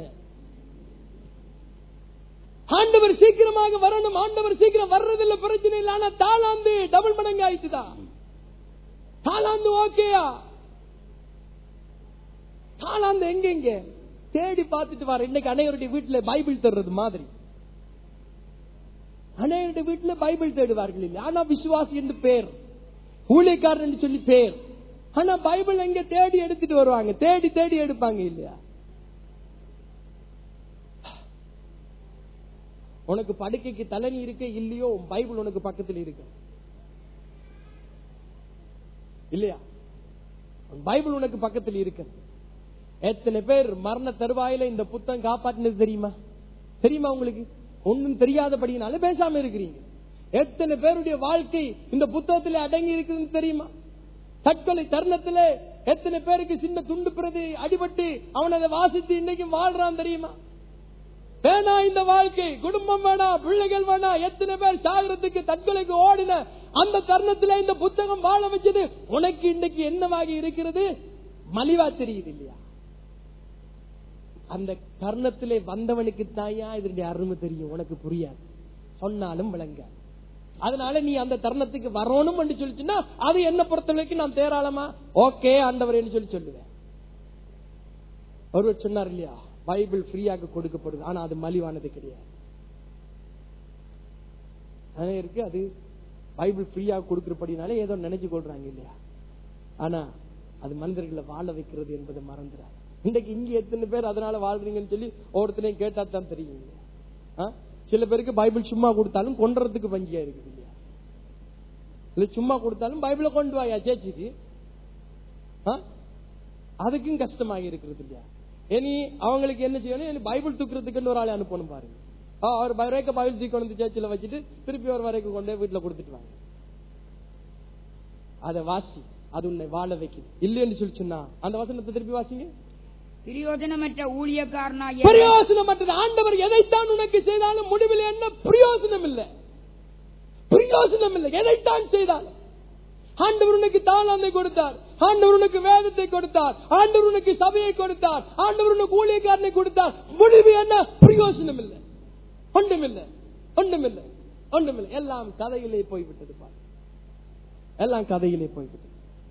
ஆண்டவர் சீக்கிரமாக வரணும், ஆண்டவர் சீக்கிரம் வர்றதில்லை, பிரச்சனை இல்லை. ஆனா தாளாந்து டபுள் மடங்கு ஆயிட்டுதான். தாளாந்து ஓகேயா? தாளாந்து எங்க தேடி பார்த்துட்டு வர. இன்னைக்கு அனைவருடைய வீட்டுல பைபிள் தர்றது மாதிரி அனைவருடைய வீட்டுல பைபிள் தேடுவார்கள் இல்லை. ஆனா விசுவாசி என்று பேர், ஊழியக்காரன் என்று சொல்லி பேர். ஆனா பைபிள் எங்க தேடி எடுத்துட்டு வருவாங்க, தேடி தேடி எடுப்பாங்க இல்லையா? உனக்கு படுக்கைக்கு தலைநீ இருக்க இல்லையோ, பைபிள் உனக்கு பக்கத்தில் இருக்கு இல்லையா? பைபிள் உனக்கு பக்கத்தில் இருக்கு. எத்தனை பேர் மரண தருவாயில இந்த புத்தகம் காப்பாற்றினது தெரியுமா? தெரியுமா உங்களுக்கு? ஒன்னும் தெரியாதபடினால பேசாம இருக்கிறீங்க. எத்தனை பேருடைய வாழ்க்கை இந்த புத்தகத்தில் அடங்கி இருக்குதுன்னு தெரியுமா? தற்கொலை தருணத்துல எத்தனை பேருக்கு சின்ன துண்டு பிரதி அடிபட்டு அவன் அதை வாசித்து இன்னைக்கு வாழ்றான் தெரியுமா? வேணா இந்த வாழ்க்கை, குடும்பம் வேணா, பிள்ளைகள் வேணா, எத்தனை பேர் சாகரத்துக்கு தற்கொலைக்கு ஓடின அந்த தருணத்துல இந்த புத்தகம் வாழ வச்சது உனக்கு இன்னைக்கு என்னவாகி இருக்கிறது? மலிவா தெரியுது இல்லையா? அந்த தருணத்திலே வந்தவனுக்கு தாயா இதனுடைய அருமை தெரியும், உனக்கு புரியாது, சொன்னாலும் விளங்க. அதனால நீ அந்த தருணத்துக்கு வரணும் என்று சொல்லிச்சுன்னா அது என்ன பொறுத்தவரைக்கும் நான் தேராளமா ஓகே ஆண்டவர் என்று சொல்லி சொல்லுவேன். ஒருவர் சொன்னார் இல்லையா, பைபிள் ஃப்ரீயாக கொடுக்கப்படுது, ஆனா அது மலிவானது கிடையாது. இருக்கு அது பைபிள் ஃப்ரீயாக கொடுக்கிறபடினாலே ஏதோ நினைச்சு கொள்றாங்க இல்லையா? ஆனா அது மனிதர்களை வாழ வைக்கிறது என்பதை மறந்துறாங்க. இன்றைக்கு இங்க எத்தனை பேர் அதனால வாழ்றீங்கன்னு சொல்லி ஒருத்தனையும் கேட்டா தான் தெரியும். சில பேருக்கு பைபிள் சும்மா கொடுத்தாலும் கொன்றதுக்கு பஞ்சியா இருக்குது இல்லையா? இல்ல சும்மா கொடுத்தாலும் பைபிளை கொண்டு வாயா சேச்சிக்கு, அதுக்கும் கஷ்டமாக இருக்கிறது இல்லையா? இனி அவங்களுக்கு என்ன செய்யணும்? பைபிள் தூக்குறதுக்கு ஒரு ஆளை அனுப்பணும் பாருங்க. அவர் வரைக்க பைபிள் தூக்கி வந்து சேர்ச்சில வச்சுட்டு திருப்பி ஒரு வரைக்கும் கொண்டு வீட்டுல கொடுத்துட்டு வாங்க. அதை வாசி, அது உன்னை வாழ வைக்குது இல்லைன்னு சொல்லி சொன்னா அந்த வசனத்தை திருப்பி வாசிங்க. பிரயோஜனமற்ற ஊழியக்காரனாய் பிரயோஜனமற்றது. ஆண்டவர் எதைத்தான் உனக்கு செய்தாலும் முடிவில் என்ன பிரயோஜனம் இல்லை, பிரயோஜனம் இல்லை. எதைத்தான் செய்தாலும் ஆண்டவர் உனக்கு தாளந்தை கொடுத்தார், ஆண்டவர் உனக்கு வேதத்தை கொடுத்தார், ஆண்டவர் உனக்கு சபையை கொடுத்தார், ஆண்டவர் உனக்கு ஊழியக்காரனை கொடுத்தார். முடிவு என்ன? பிரயோஜனம் இல்லை, ஒன்றுமில்லை, ஒன்றுமில்லை, ஒன்றுமில்லை. எல்லாம் கதையிலே போய்விட்டது பாரு, எல்லாம் கதையிலே போய்விட்டது.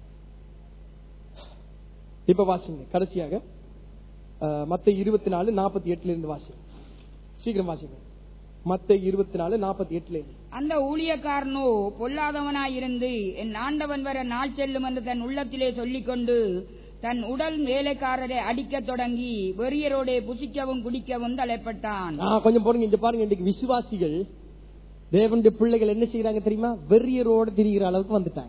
இப்ப வாசிங்க கடைசியாக மத்தேயு 24:48 இருந்து வாசிங்க, சீக்கிரம் வாசிங்க. மத்தேயு 24:48. அந்த ஊழியக்காரனோ பொல்லாதவனாயிருந்து என் ஆண்டவன் வர நாள் செல்லும் என்று தன் உள்ளத்திலே சொல்லிக் கொண்டு தன் உடல் வேலைக்காரரை அடிக்க தொடங்கி வெறியரோட புசிக்கவும் குடிக்கவும் தலைப்பட்டான். கொஞ்சம் போறீங்க, இங்க பாருங்க. இன்றைக்கு விசுவாசிகள் தேவனுடைய பிள்ளைகள் என்ன செய்யறாங்க தெரியுமா? வெறியரோடு திரிகிற அளவுக்கு வந்துட்டாங்க.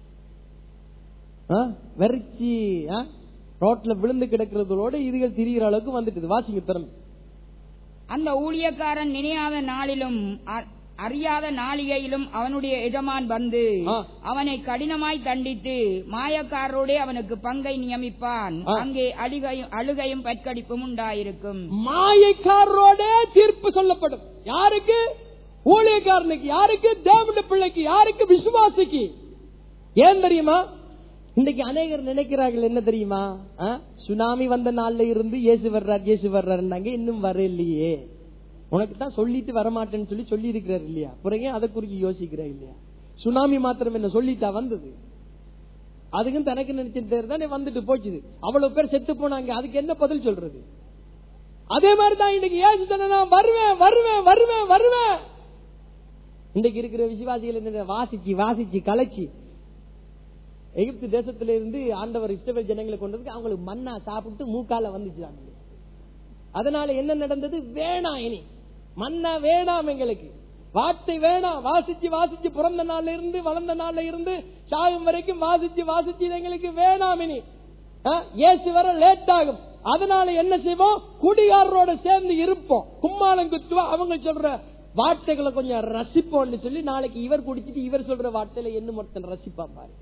வெறிச்சி ரோட்ல விழுந்து கிடக்கிறதோட இதுகள் திரிகிற அளவுக்கு வந்துட்டு. வாசிங்க திறமை. அந்த ஊழியக்காரன் நினையாத நாளிலும் அறியாத நாளிகையிலும் அவனுடைய எஜமான் வந்து அவனை கடினமாய் தண்டித்து மாயக்காரரோட அவனுக்கு பங்கை நியமிப்பான். அங்கே அழுகையும் பற்கடிப்பும் உண்டாயிருக்கும். மாயக்காரரோட தீர்ப்பு சொல்லப்படும். யாருக்கு? ஊழியக்காரனுக்கு. யாருக்கு? தேவனுடைய பிள்ளைக்கு. யாருக்கு? விசுவாசிக்கு. ஏன் தெரியுமா? இன்னைக்கு அநேகர் நினைக்கிறார்கள் என்ன தெரியுமா? சுனாமி வந்த நாள்ல இருந்து இயேசு வர்றார், இயேசு வர்றாருன்னாங்க, இன்னும் வர இல்லையே. உனக்கு தான் சொல்லிட்டு வரமாட்டேன்னு சொல்லி இருக்கிறார் இல்லையா? பிறகு அதை குறித்து யோசிக்கிறா இல்லையா? சுனாமி மாத்திரம் என்ன சொல்லிட்டா வந்தது? அதுக்கும் தனக்கு நினைச்சிட்டு தானே வந்துட்டு போச்சுது. அவ்வளவு பேர் செத்து போனாங்க, அதுக்கு என்ன பதில் சொல்றது? அதே மாதிரிதான் இன்னைக்கு இயேசு சொன்னா வருவேன் வருவேன் வருவேன் வருவேன். இன்னைக்கு இருக்கிற விசுவாசிகள் என்ன வாசிச்சு வாசிச்சு கலைச்சு எகிப்து தேசத்தில இருந்து ஆண்டவர் இஸ்ரவேல் ஜனங்களை கொண்டதுக்கு அவங்களுக்கு மன்னா சாப்பிட்டு மூக்கால வந்துச்சு. அதனால என்ன நடந்தது? வேணாம், இனி மன்னா வேணாம், எங்களுக்கு வார்த்தை வேணாம். வாசிச்சு வாசிச்சு பிறந்த நாள்ல இருந்து வளர்ந்த நாள்ல இருந்து சாகும் வரைக்கும் வாசிச்சு வாசிச்சு எங்களுக்கு வேணாம். இனி இயேசு வர லேட் ஆகும். அதனால என்ன செய்வோம்? குடிகாரரோட சேர்ந்து இருப்போம், கும்மாளம் குத்துவோம், அவங்க சொல்ற வார்த்தைகளை கொஞ்சம் ரசிப்போம்னு சொல்லி நாளைக்கு இவர் குடிச்சிட்டு இவர் சொல்ற வார்த்தையில என்ன மொத்தம் ரசிப்பா பாரு.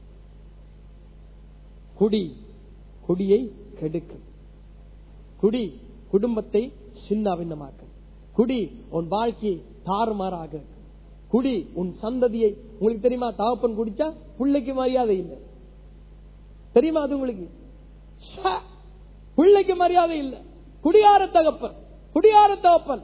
குடி குடியை கெடுக்கும். குடி குடும்பத்தை சின்னாபின்னமாக்கும். குடி உன் வாழ்க்கையை தாறுமாறாக. குடி உன் சந்ததியை. உங்களுக்கு தெரியுமா? தகப்பன் குடிச்சா பிள்ளைக்கு மரியாதை இல்லை, தெரியுமா? அது உங்களுக்கு பிள்ளைக்கு மரியாதை இல்லை. குடியார தகப்பன், குடியார தகப்பன்.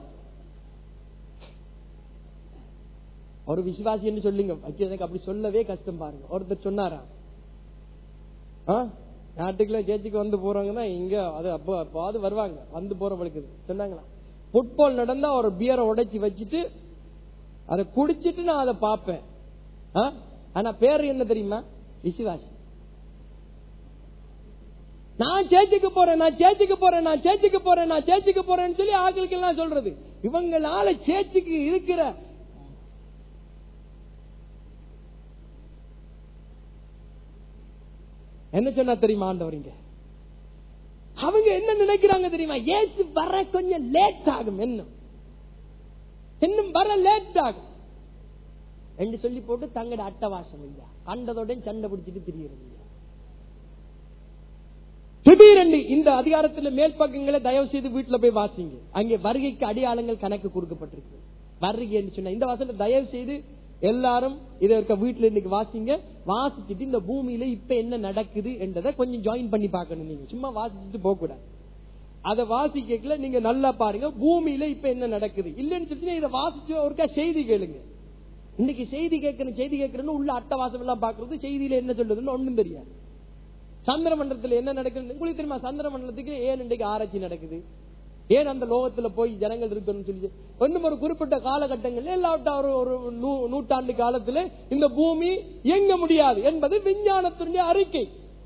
ஒரு விசுவாசி என்று சொல்லுங்க, எனக்கு அப்படி சொல்லவே கஷ்டம் பாருங்க. ஒருத்தர் சொன்னாரா, நாட்டுக்குள்ள சேர்ச்சிக்கு வந்து போறவங்க இங்க அது அப்போ வருவாங்க, வந்து போறவங்களுக்கு சொன்னாங்களா, ஃபுட்பால் நடந்தா ஒரு பியரை உடைச்சி வச்சுட்டு அதை குடிச்சிட்டு நான் அதை பார்ப்பேன். ஆனா பேரு என்ன தெரியுமா? விசுவாசி. நான் சேர்ச்சிக்கு போறேன், நான் சேர்ச்சிக்கு போறேன், நான் சேர்ச்சிக்கு போறேன், நான் சேர்ச்சிக்கு போறேன்னு சொல்லி ஆட்களுக்கு எல்லாம் சொல்றது. இவங்களால சேர்ச்சிக்கு இருக்கிற என்ன சொன்னா தெரியுமா ஆண்டவரிங்க? அவங்க என்ன நினைக்கிறாங்க தெரியுமா? இயேசு வர கொஞ்சம் லேட் ஆகும், இன்னும் வர லேட் ஆகும் என்று சொல்லி போட்டு தங்கட அட்டவாசம் இல்லையா, கண்டதோட சண்டை பிடிச்சிட்டு திரியிறது இல்லையா. திடீரென்று இந்த அதிகாரத்தில் மேல் பக்கங்களை தயவு செய்து வீட்டுல போய் வாசிங்க. அங்கே வருகைக்கு அடையாளங்கள் கணக்கு கொடுக்கப்பட்டிருக்கு. வருகை என்று சொன்ன இந்த வசனத்தை தயவு செய்து எல்லாரும் இதை இருக்க வீட்டுல இன்னைக்கு வாசிங்க. வாசிச்சுட்டு இந்த பூமியில இப்ப என்ன நடக்குது என்றதை கொஞ்சம் ஜாயின் பண்ணி பார்க்கணும். நீங்க சும்மா வாசிச்சுட்டு போக கூடாது. அதை வாசிக்கல நீங்க நல்லா பாருங்க, பூமியில இப்ப என்ன நடக்குது. இல்லன்னு சொல்லி இதை வாசிச்சு ஒருக்கா செய்தி கேளுங்க. இன்னைக்கு செய்தி கேட்கறேன்னு உள்ள அட்டவாசம் எல்லாம் பாக்குறது, செய்தியில என்ன சொல்றதுன்னு ஒண்ணும் தெரியாது. சந்திர மண்டலத்துல என்ன நடக்குது உங்களுக்கு தெரியுமா? சந்திர மண்டலத்துக்கு ஏன் இன்றைக்கு ஆராய்ச்சி நடக்குது, ஏன் அந்த லோகத்துல போய் ஜனங்கள் இருக்கணும்னு சொல்லி இன்னும் ஒரு குறிப்பிட்ட காலகட்டங்கள் எல்லாவற்ற ஒரு நூற்றாண்டு காலத்துல இந்த பூமி இயங்க முடியாது என்பது விஞ்ஞானத்தினுடைய அறிக்கை.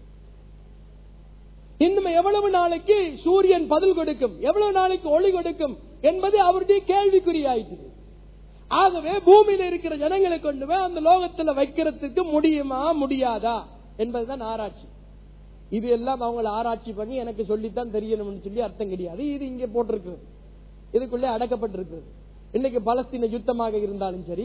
இன்னும் எவ்வளவு நாளைக்கு சூரியன் பதில் கொடுக்கும், எவ்வளவு நாளைக்கு ஒளி கொடுக்கும் என்பது அவருடைய கேள்விக்குறியாயிற்று. ஆகவே பூமியில இருக்கிற ஜனங்களை கொண்டு போய் அந்த லோகத்துல வைக்கிறதுக்கு முடியுமா முடியாதா என்பதுதான் ஆராய்ச்சி. இது எல்லாம் அவங்களை ஆராய்ச்சி பண்ணி எனக்கு சொல்லித்தான் தெரியணும்னு சொல்லி அர்த்தம் கிடையாது. இது இங்கே போட்டிருக்கிறது, இதுக்குள்ளே அடக்கப்பட்டிருக்கிறது. இன்னைக்கு பலஸ்தீன யுத்தமாக இருந்தாலும் சரி,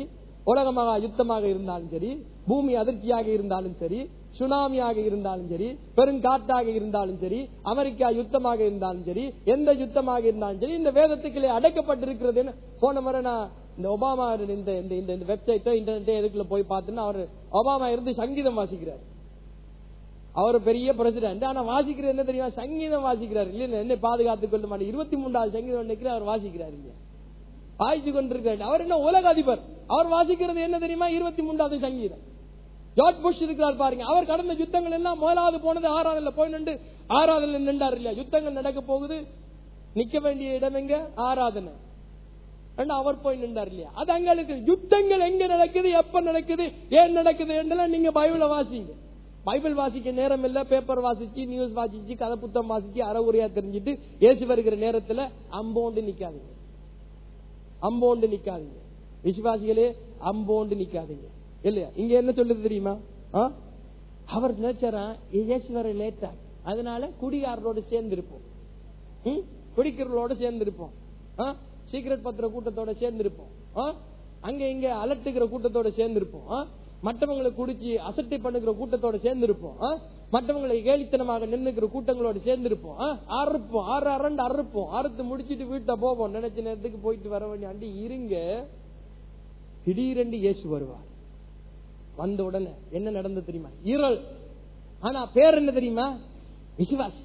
உலகமாக யுத்தமாக இருந்தாலும் சரி, பூமி அதிர்ச்சியாக இருந்தாலும் சரி, சுனாமியாக இருந்தாலும் சரி, பெருங்காற்றாக இருந்தாலும் சரி, அமெரிக்கா யுத்தமாக இருந்தாலும் சரி, எந்த யுத்தமாக இருந்தாலும் சரி, இந்த வேதத்துக்குள்ளே அடைக்கப்பட்டிருக்கிறது. போன முறை நான் இந்த ஒபாமா இந்த வெப்சைட்டோ இன்டர்நெட்டோ எதுக்குள்ள போய் பார்த்தேன்னா, அவர் ஒபாமா இருந்து சங்கீதம் வாசிக்கிறார். அவர் பெரிய பிரசிடென்ட், ஆனா வாசிக்கிறது என்ன தெரியுமா? சங்கீதம் வாசிக்கிறார். இல்லையா, என்ன பாதுகாத்துக் கொள்ள மாட்டேன் 23வது சங்கீதம் அவர் வாசிக்கிறார். இல்லையா, வாசிச்சு கொண்டிருக்கிறார். அவர் என்ன உலக அதிபர், அவர் வாசிக்கிறது என்ன தெரியுமா? 23வது சங்கீதம். ஜார்ஜ் புஷ் இருக்கிறார் பாருங்க, அவர் கடந்த யுத்தங்கள் எல்லாம் முதலாவது போனது ஆறாவதுல போய் நின்று ஆறாவதுல நின்றார். இல்லையா, யுத்தங்கள் நடக்க போகுது, நிக்க வேண்டிய இடம் எங்க? ஆராதனை. அவர் போய் நின்றார். இல்லையா, அது அங்க இருக்கு. யுத்தங்கள் எங்க நடக்குது, எப்ப நடக்குது, ஏன் நடக்குது என்றெல்லாம் நீங்க பைபிளை வாசிங்க. பைபிள் வாசிக்க நேரம் இல்ல, பேப்பர் வாசிச்சு, நியூஸ் வாசிச்சு, கதை புத்தகம் வாசிச்சு, அறவுரையா தெரிஞ்சுட்டு ஏசு வருகிற நேரத்துல அம்போண்டு நிக்காதீங்க, அம்போண்டு நிக்காதீங்க. விசுவாசிகளே, அம்போண்டு நிக்காதீங்க. இல்லையா, இங்க என்ன சொல்லுது தெரியுமா? அவர் நினைச்சாரா இயேசு வர லேட்டா, அதனால குடிகாரரோட சேர்ந்து இருப்போம், குடிக்கிறவர்களோட சேர்ந்து இருப்போம், சீக்கிரட் பத்திர கூட்டத்தோட சேர்ந்து இருப்போம், அங்க இங்க அலட்டுகிற கூட்டத்தோட சேர்ந்து இருப்போம், மற்றவங்களை குடிச்சு அசட்டை பண்ணுகிற கூட்டத்தோட சேர்ந்து இருப்போம், மற்றவங்களை கேலித்தனமாக நின்னுக்கிற கூட்டங்களோட சேர்ந்து இருப்போம், அறுப்போம், அரண்டு அறுப்போம், அறுத்து முடிச்சிட்டு வீட்டை போவோம். நினைச்ச நேரத்துக்கு போயிட்டு வர வேண்டிய அண்டி இருங்க. திடீரென்று இயேசு வருவார். வந்த உடனே என்ன நடந்தது தெரியுமா? இருள். ஆனா பேர் என்ன தெரியுமா? விசுவாசி.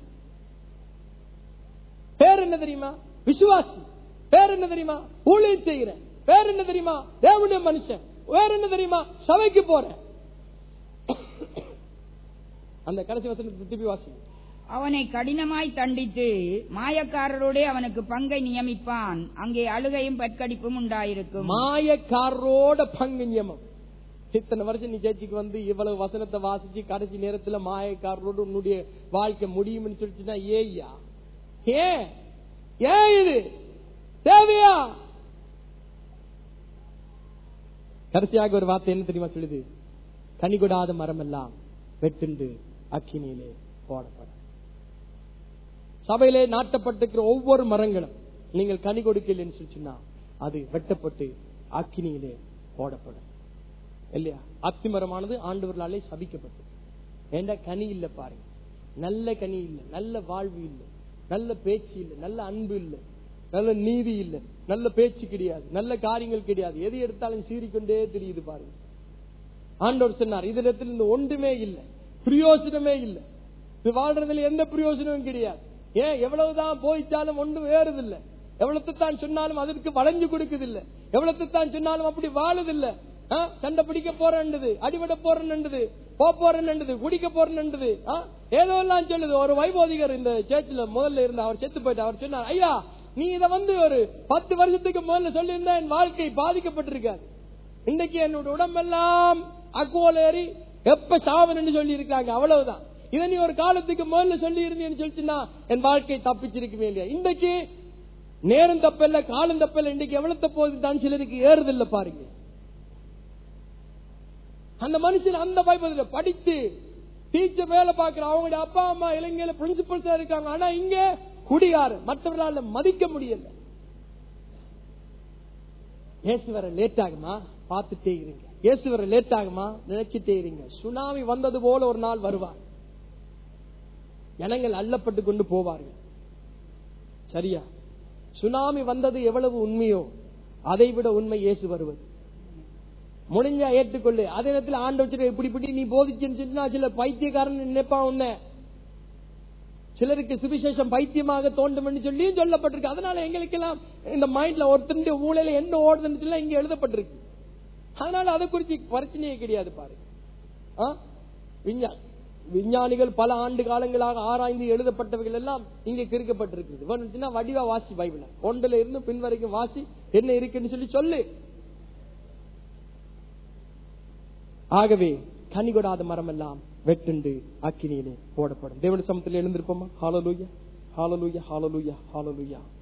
பேர் என்ன தெரியுமா? விசுவாசி. பேர் என்ன தெரியுமா? ஊழியம் செய்கிறேன். பேர் என்ன தெரியுமா? தேவனுடைய மனுஷன். வேற என்ன தெரியுமா? சபைக்கு போறேன். அந்த கடைசி வசனத்தை திருப்பி வாசி. அவனை கடினமாய் தண்டித்து மாயக்காரரோட அவனுக்கு பங்கை நியமிப்பான், அங்கே அழுகையும் பற்கடிப்பும் உண்டாயிருக்கும். மாயக்காரரோட பங்கு நியமம். இத்தனை வருஷம் நீ சேர்ச்சிக்கு வந்து இவ்வளவு வசனத்தை வாசிச்சு கடைசி நேரத்துல மாயக்காரரோடு உன்னுடைய வாழ்க்கை முடியும்னு சொல்லிச்சுன்னா ஏய்யா, ஏன் இது தேவையா? கடைசியாக ஒரு வார்த்தை என்ன தெரியுமா சொல்லுது? கனிகொடாத மரம் எல்லாம் வெட்டுண்டு அக்கினியிலே போடப்படும். சபையிலே நாட்டப்பட்டிருக்கிற ஒவ்வொரு மரங்களும் நீங்கள் கனி கொடுக்கலன்னு சொல்லிச்சுன்னா அது வெட்டப்பட்டு அக்கினியிலே போடப்படும். இல்லையா, அத்தி மரமானது ஆண்டவர்களாலே சபிக்கப்பட்டது. ஏண்டா கனி இல்ல பாருங்க, நல்ல கனி இல்ல, நல்ல வாழ்வு இல்ல, நல்ல பேச்சு இல்ல, நல்ல அன்பு இல்ல, நல்ல நீதி இல்ல, நல்ல பேச்சு கிடையாது, நல்ல காரியங்கள் கிடையாது, எது எடுத்தாலும் சீறிக்கொண்டே தெரியுது பாருங்க. ஆண்டவர் சொன்னார், இதுல இந்த ஒன்றுமே இல்ல, பிரயோசனமே இல்ல, இது வாழ்றதுல எந்த பிரயோசனமும் கிடையாது. ஏன் எவ்வளவுதான் போயிச்சாலும் ஒன்றும் வேறதில்லை, எவ்வளவு தான் சொன்னாலும் அதற்கு வளைஞ்சு கொடுக்குதில்லை, எவ்வளவு தான் சொன்னாலும் அப்படி வாழுதில்லை. சண்டை பிடிக்க போறேன்றது, அடிபட போறேன்றது, போறேன்றது, குடிக்க போறேன்றது, ஏதோ எல்லாம் சொல்லுது. ஒரு வைபோதிகர் இந்த சேர்ச்சில முதல்ல இருந்த அவர் செத்து போயிட்டு அவர் சொன்னார், ஐயா நீ இதை ஒரு 10 வருஷத்துக்கு முதல்ல சொல்லி இருந்தா என் வாழ்க்கை பாதிக்கப்பட்டிருக்காது. இன்னைக்கு என்னோட உடம்பெல்லாம் அக்குவலேறி எப்ப சாவன்னு சொல்லி இருக்காங்க, அவ்வளவுதான். இதை நீ ஒரு காலத்துக்கு முதல்ல சொல்லி இருந்தேன்னு சொல்லிச்சுன்னா என் வாழ்க்கை தப்பிச்சிருக்குமே இல்லையா? இன்றைக்கு நேரம் தப்பில்ல, காலம் தப்பில்ல, இன்றைக்கு எவ்வளவு தப்போது தான் சிலருக்கு ஏறுதில்லை பாருங்க. அந்த மனுஷன் அந்த பைபிள படித்து டீச்சர் வேலை பார்க்கிற அவங்களுடைய அப்பா அம்மா இளைஞர்கள் பிரின்சிபல்ஸா இருக்காங்க. ஆனா இங்க குடியாரு மற்றவர்களால மதிக்க முடியல. இயேசு வர லேட் ஆகுமா? பார்த்துட்டே இருங்க. இயேசு வர லேட் ஆகுமா? நினைச்சிட்டே இருங்க. சுனாமி வந்தது போல ஒரு நாள் வருவார், ஜனங்கள் அள்ளப்பட்டு கொண்டு போவார்கள். சரியா? சுனாமி வந்தது எவ்வளவு உண்மையோ அதை விட உண்மை இயேசு வருவது. முடிஞ்சா ஏற்றுக்கொள்ளு. அதே நேரத்தில் ஆண்டு வச்சு இப்படி நீ போதிச்சுன்னா சில பைத்தியக்காரன் நினைப்பா உன்ன. சிலருக்கு சுவிசேஷம் பைத்தியமாக தோண்டும் என்று சொல்லி சொல்லப்பட்டிருக்கு. அதனால எங்களுக்கு எல்லாம் இந்த மைண்ட்ல ஒருத்தருடைய மூளையில என்ன ஓடுதுன்னு இங்க எழுதப்பட்டிருக்கு. அதனால அதை குறிச்சு பிரச்சனையே கிடையாது பாருங்க. விஞ்ஞானிகள் பல ஆண்டு காலங்களாக ஆராய்ந்து எழுதப்பட்டவைகள் எல்லாம் இங்க கிறுக்கப்பட்டிருக்கு. வடிவா வாசி பைபிள ஒன்றுல இருந்து பின் வரைக்கும் வாசி, என்ன இருக்குன்னு சொல்லு. ஆகவே கனிகொடாத மரம் எல்லாம் வெட்டுண்டு அக்கினியிலே போடப்படும். தேவனுடைய சமூகத்தில் எழுந்திருப்போமா? ஹல்லேலூயா, ஹல்லேலூயா, ஹல்லேலூயா, ஹல்லேலூயா.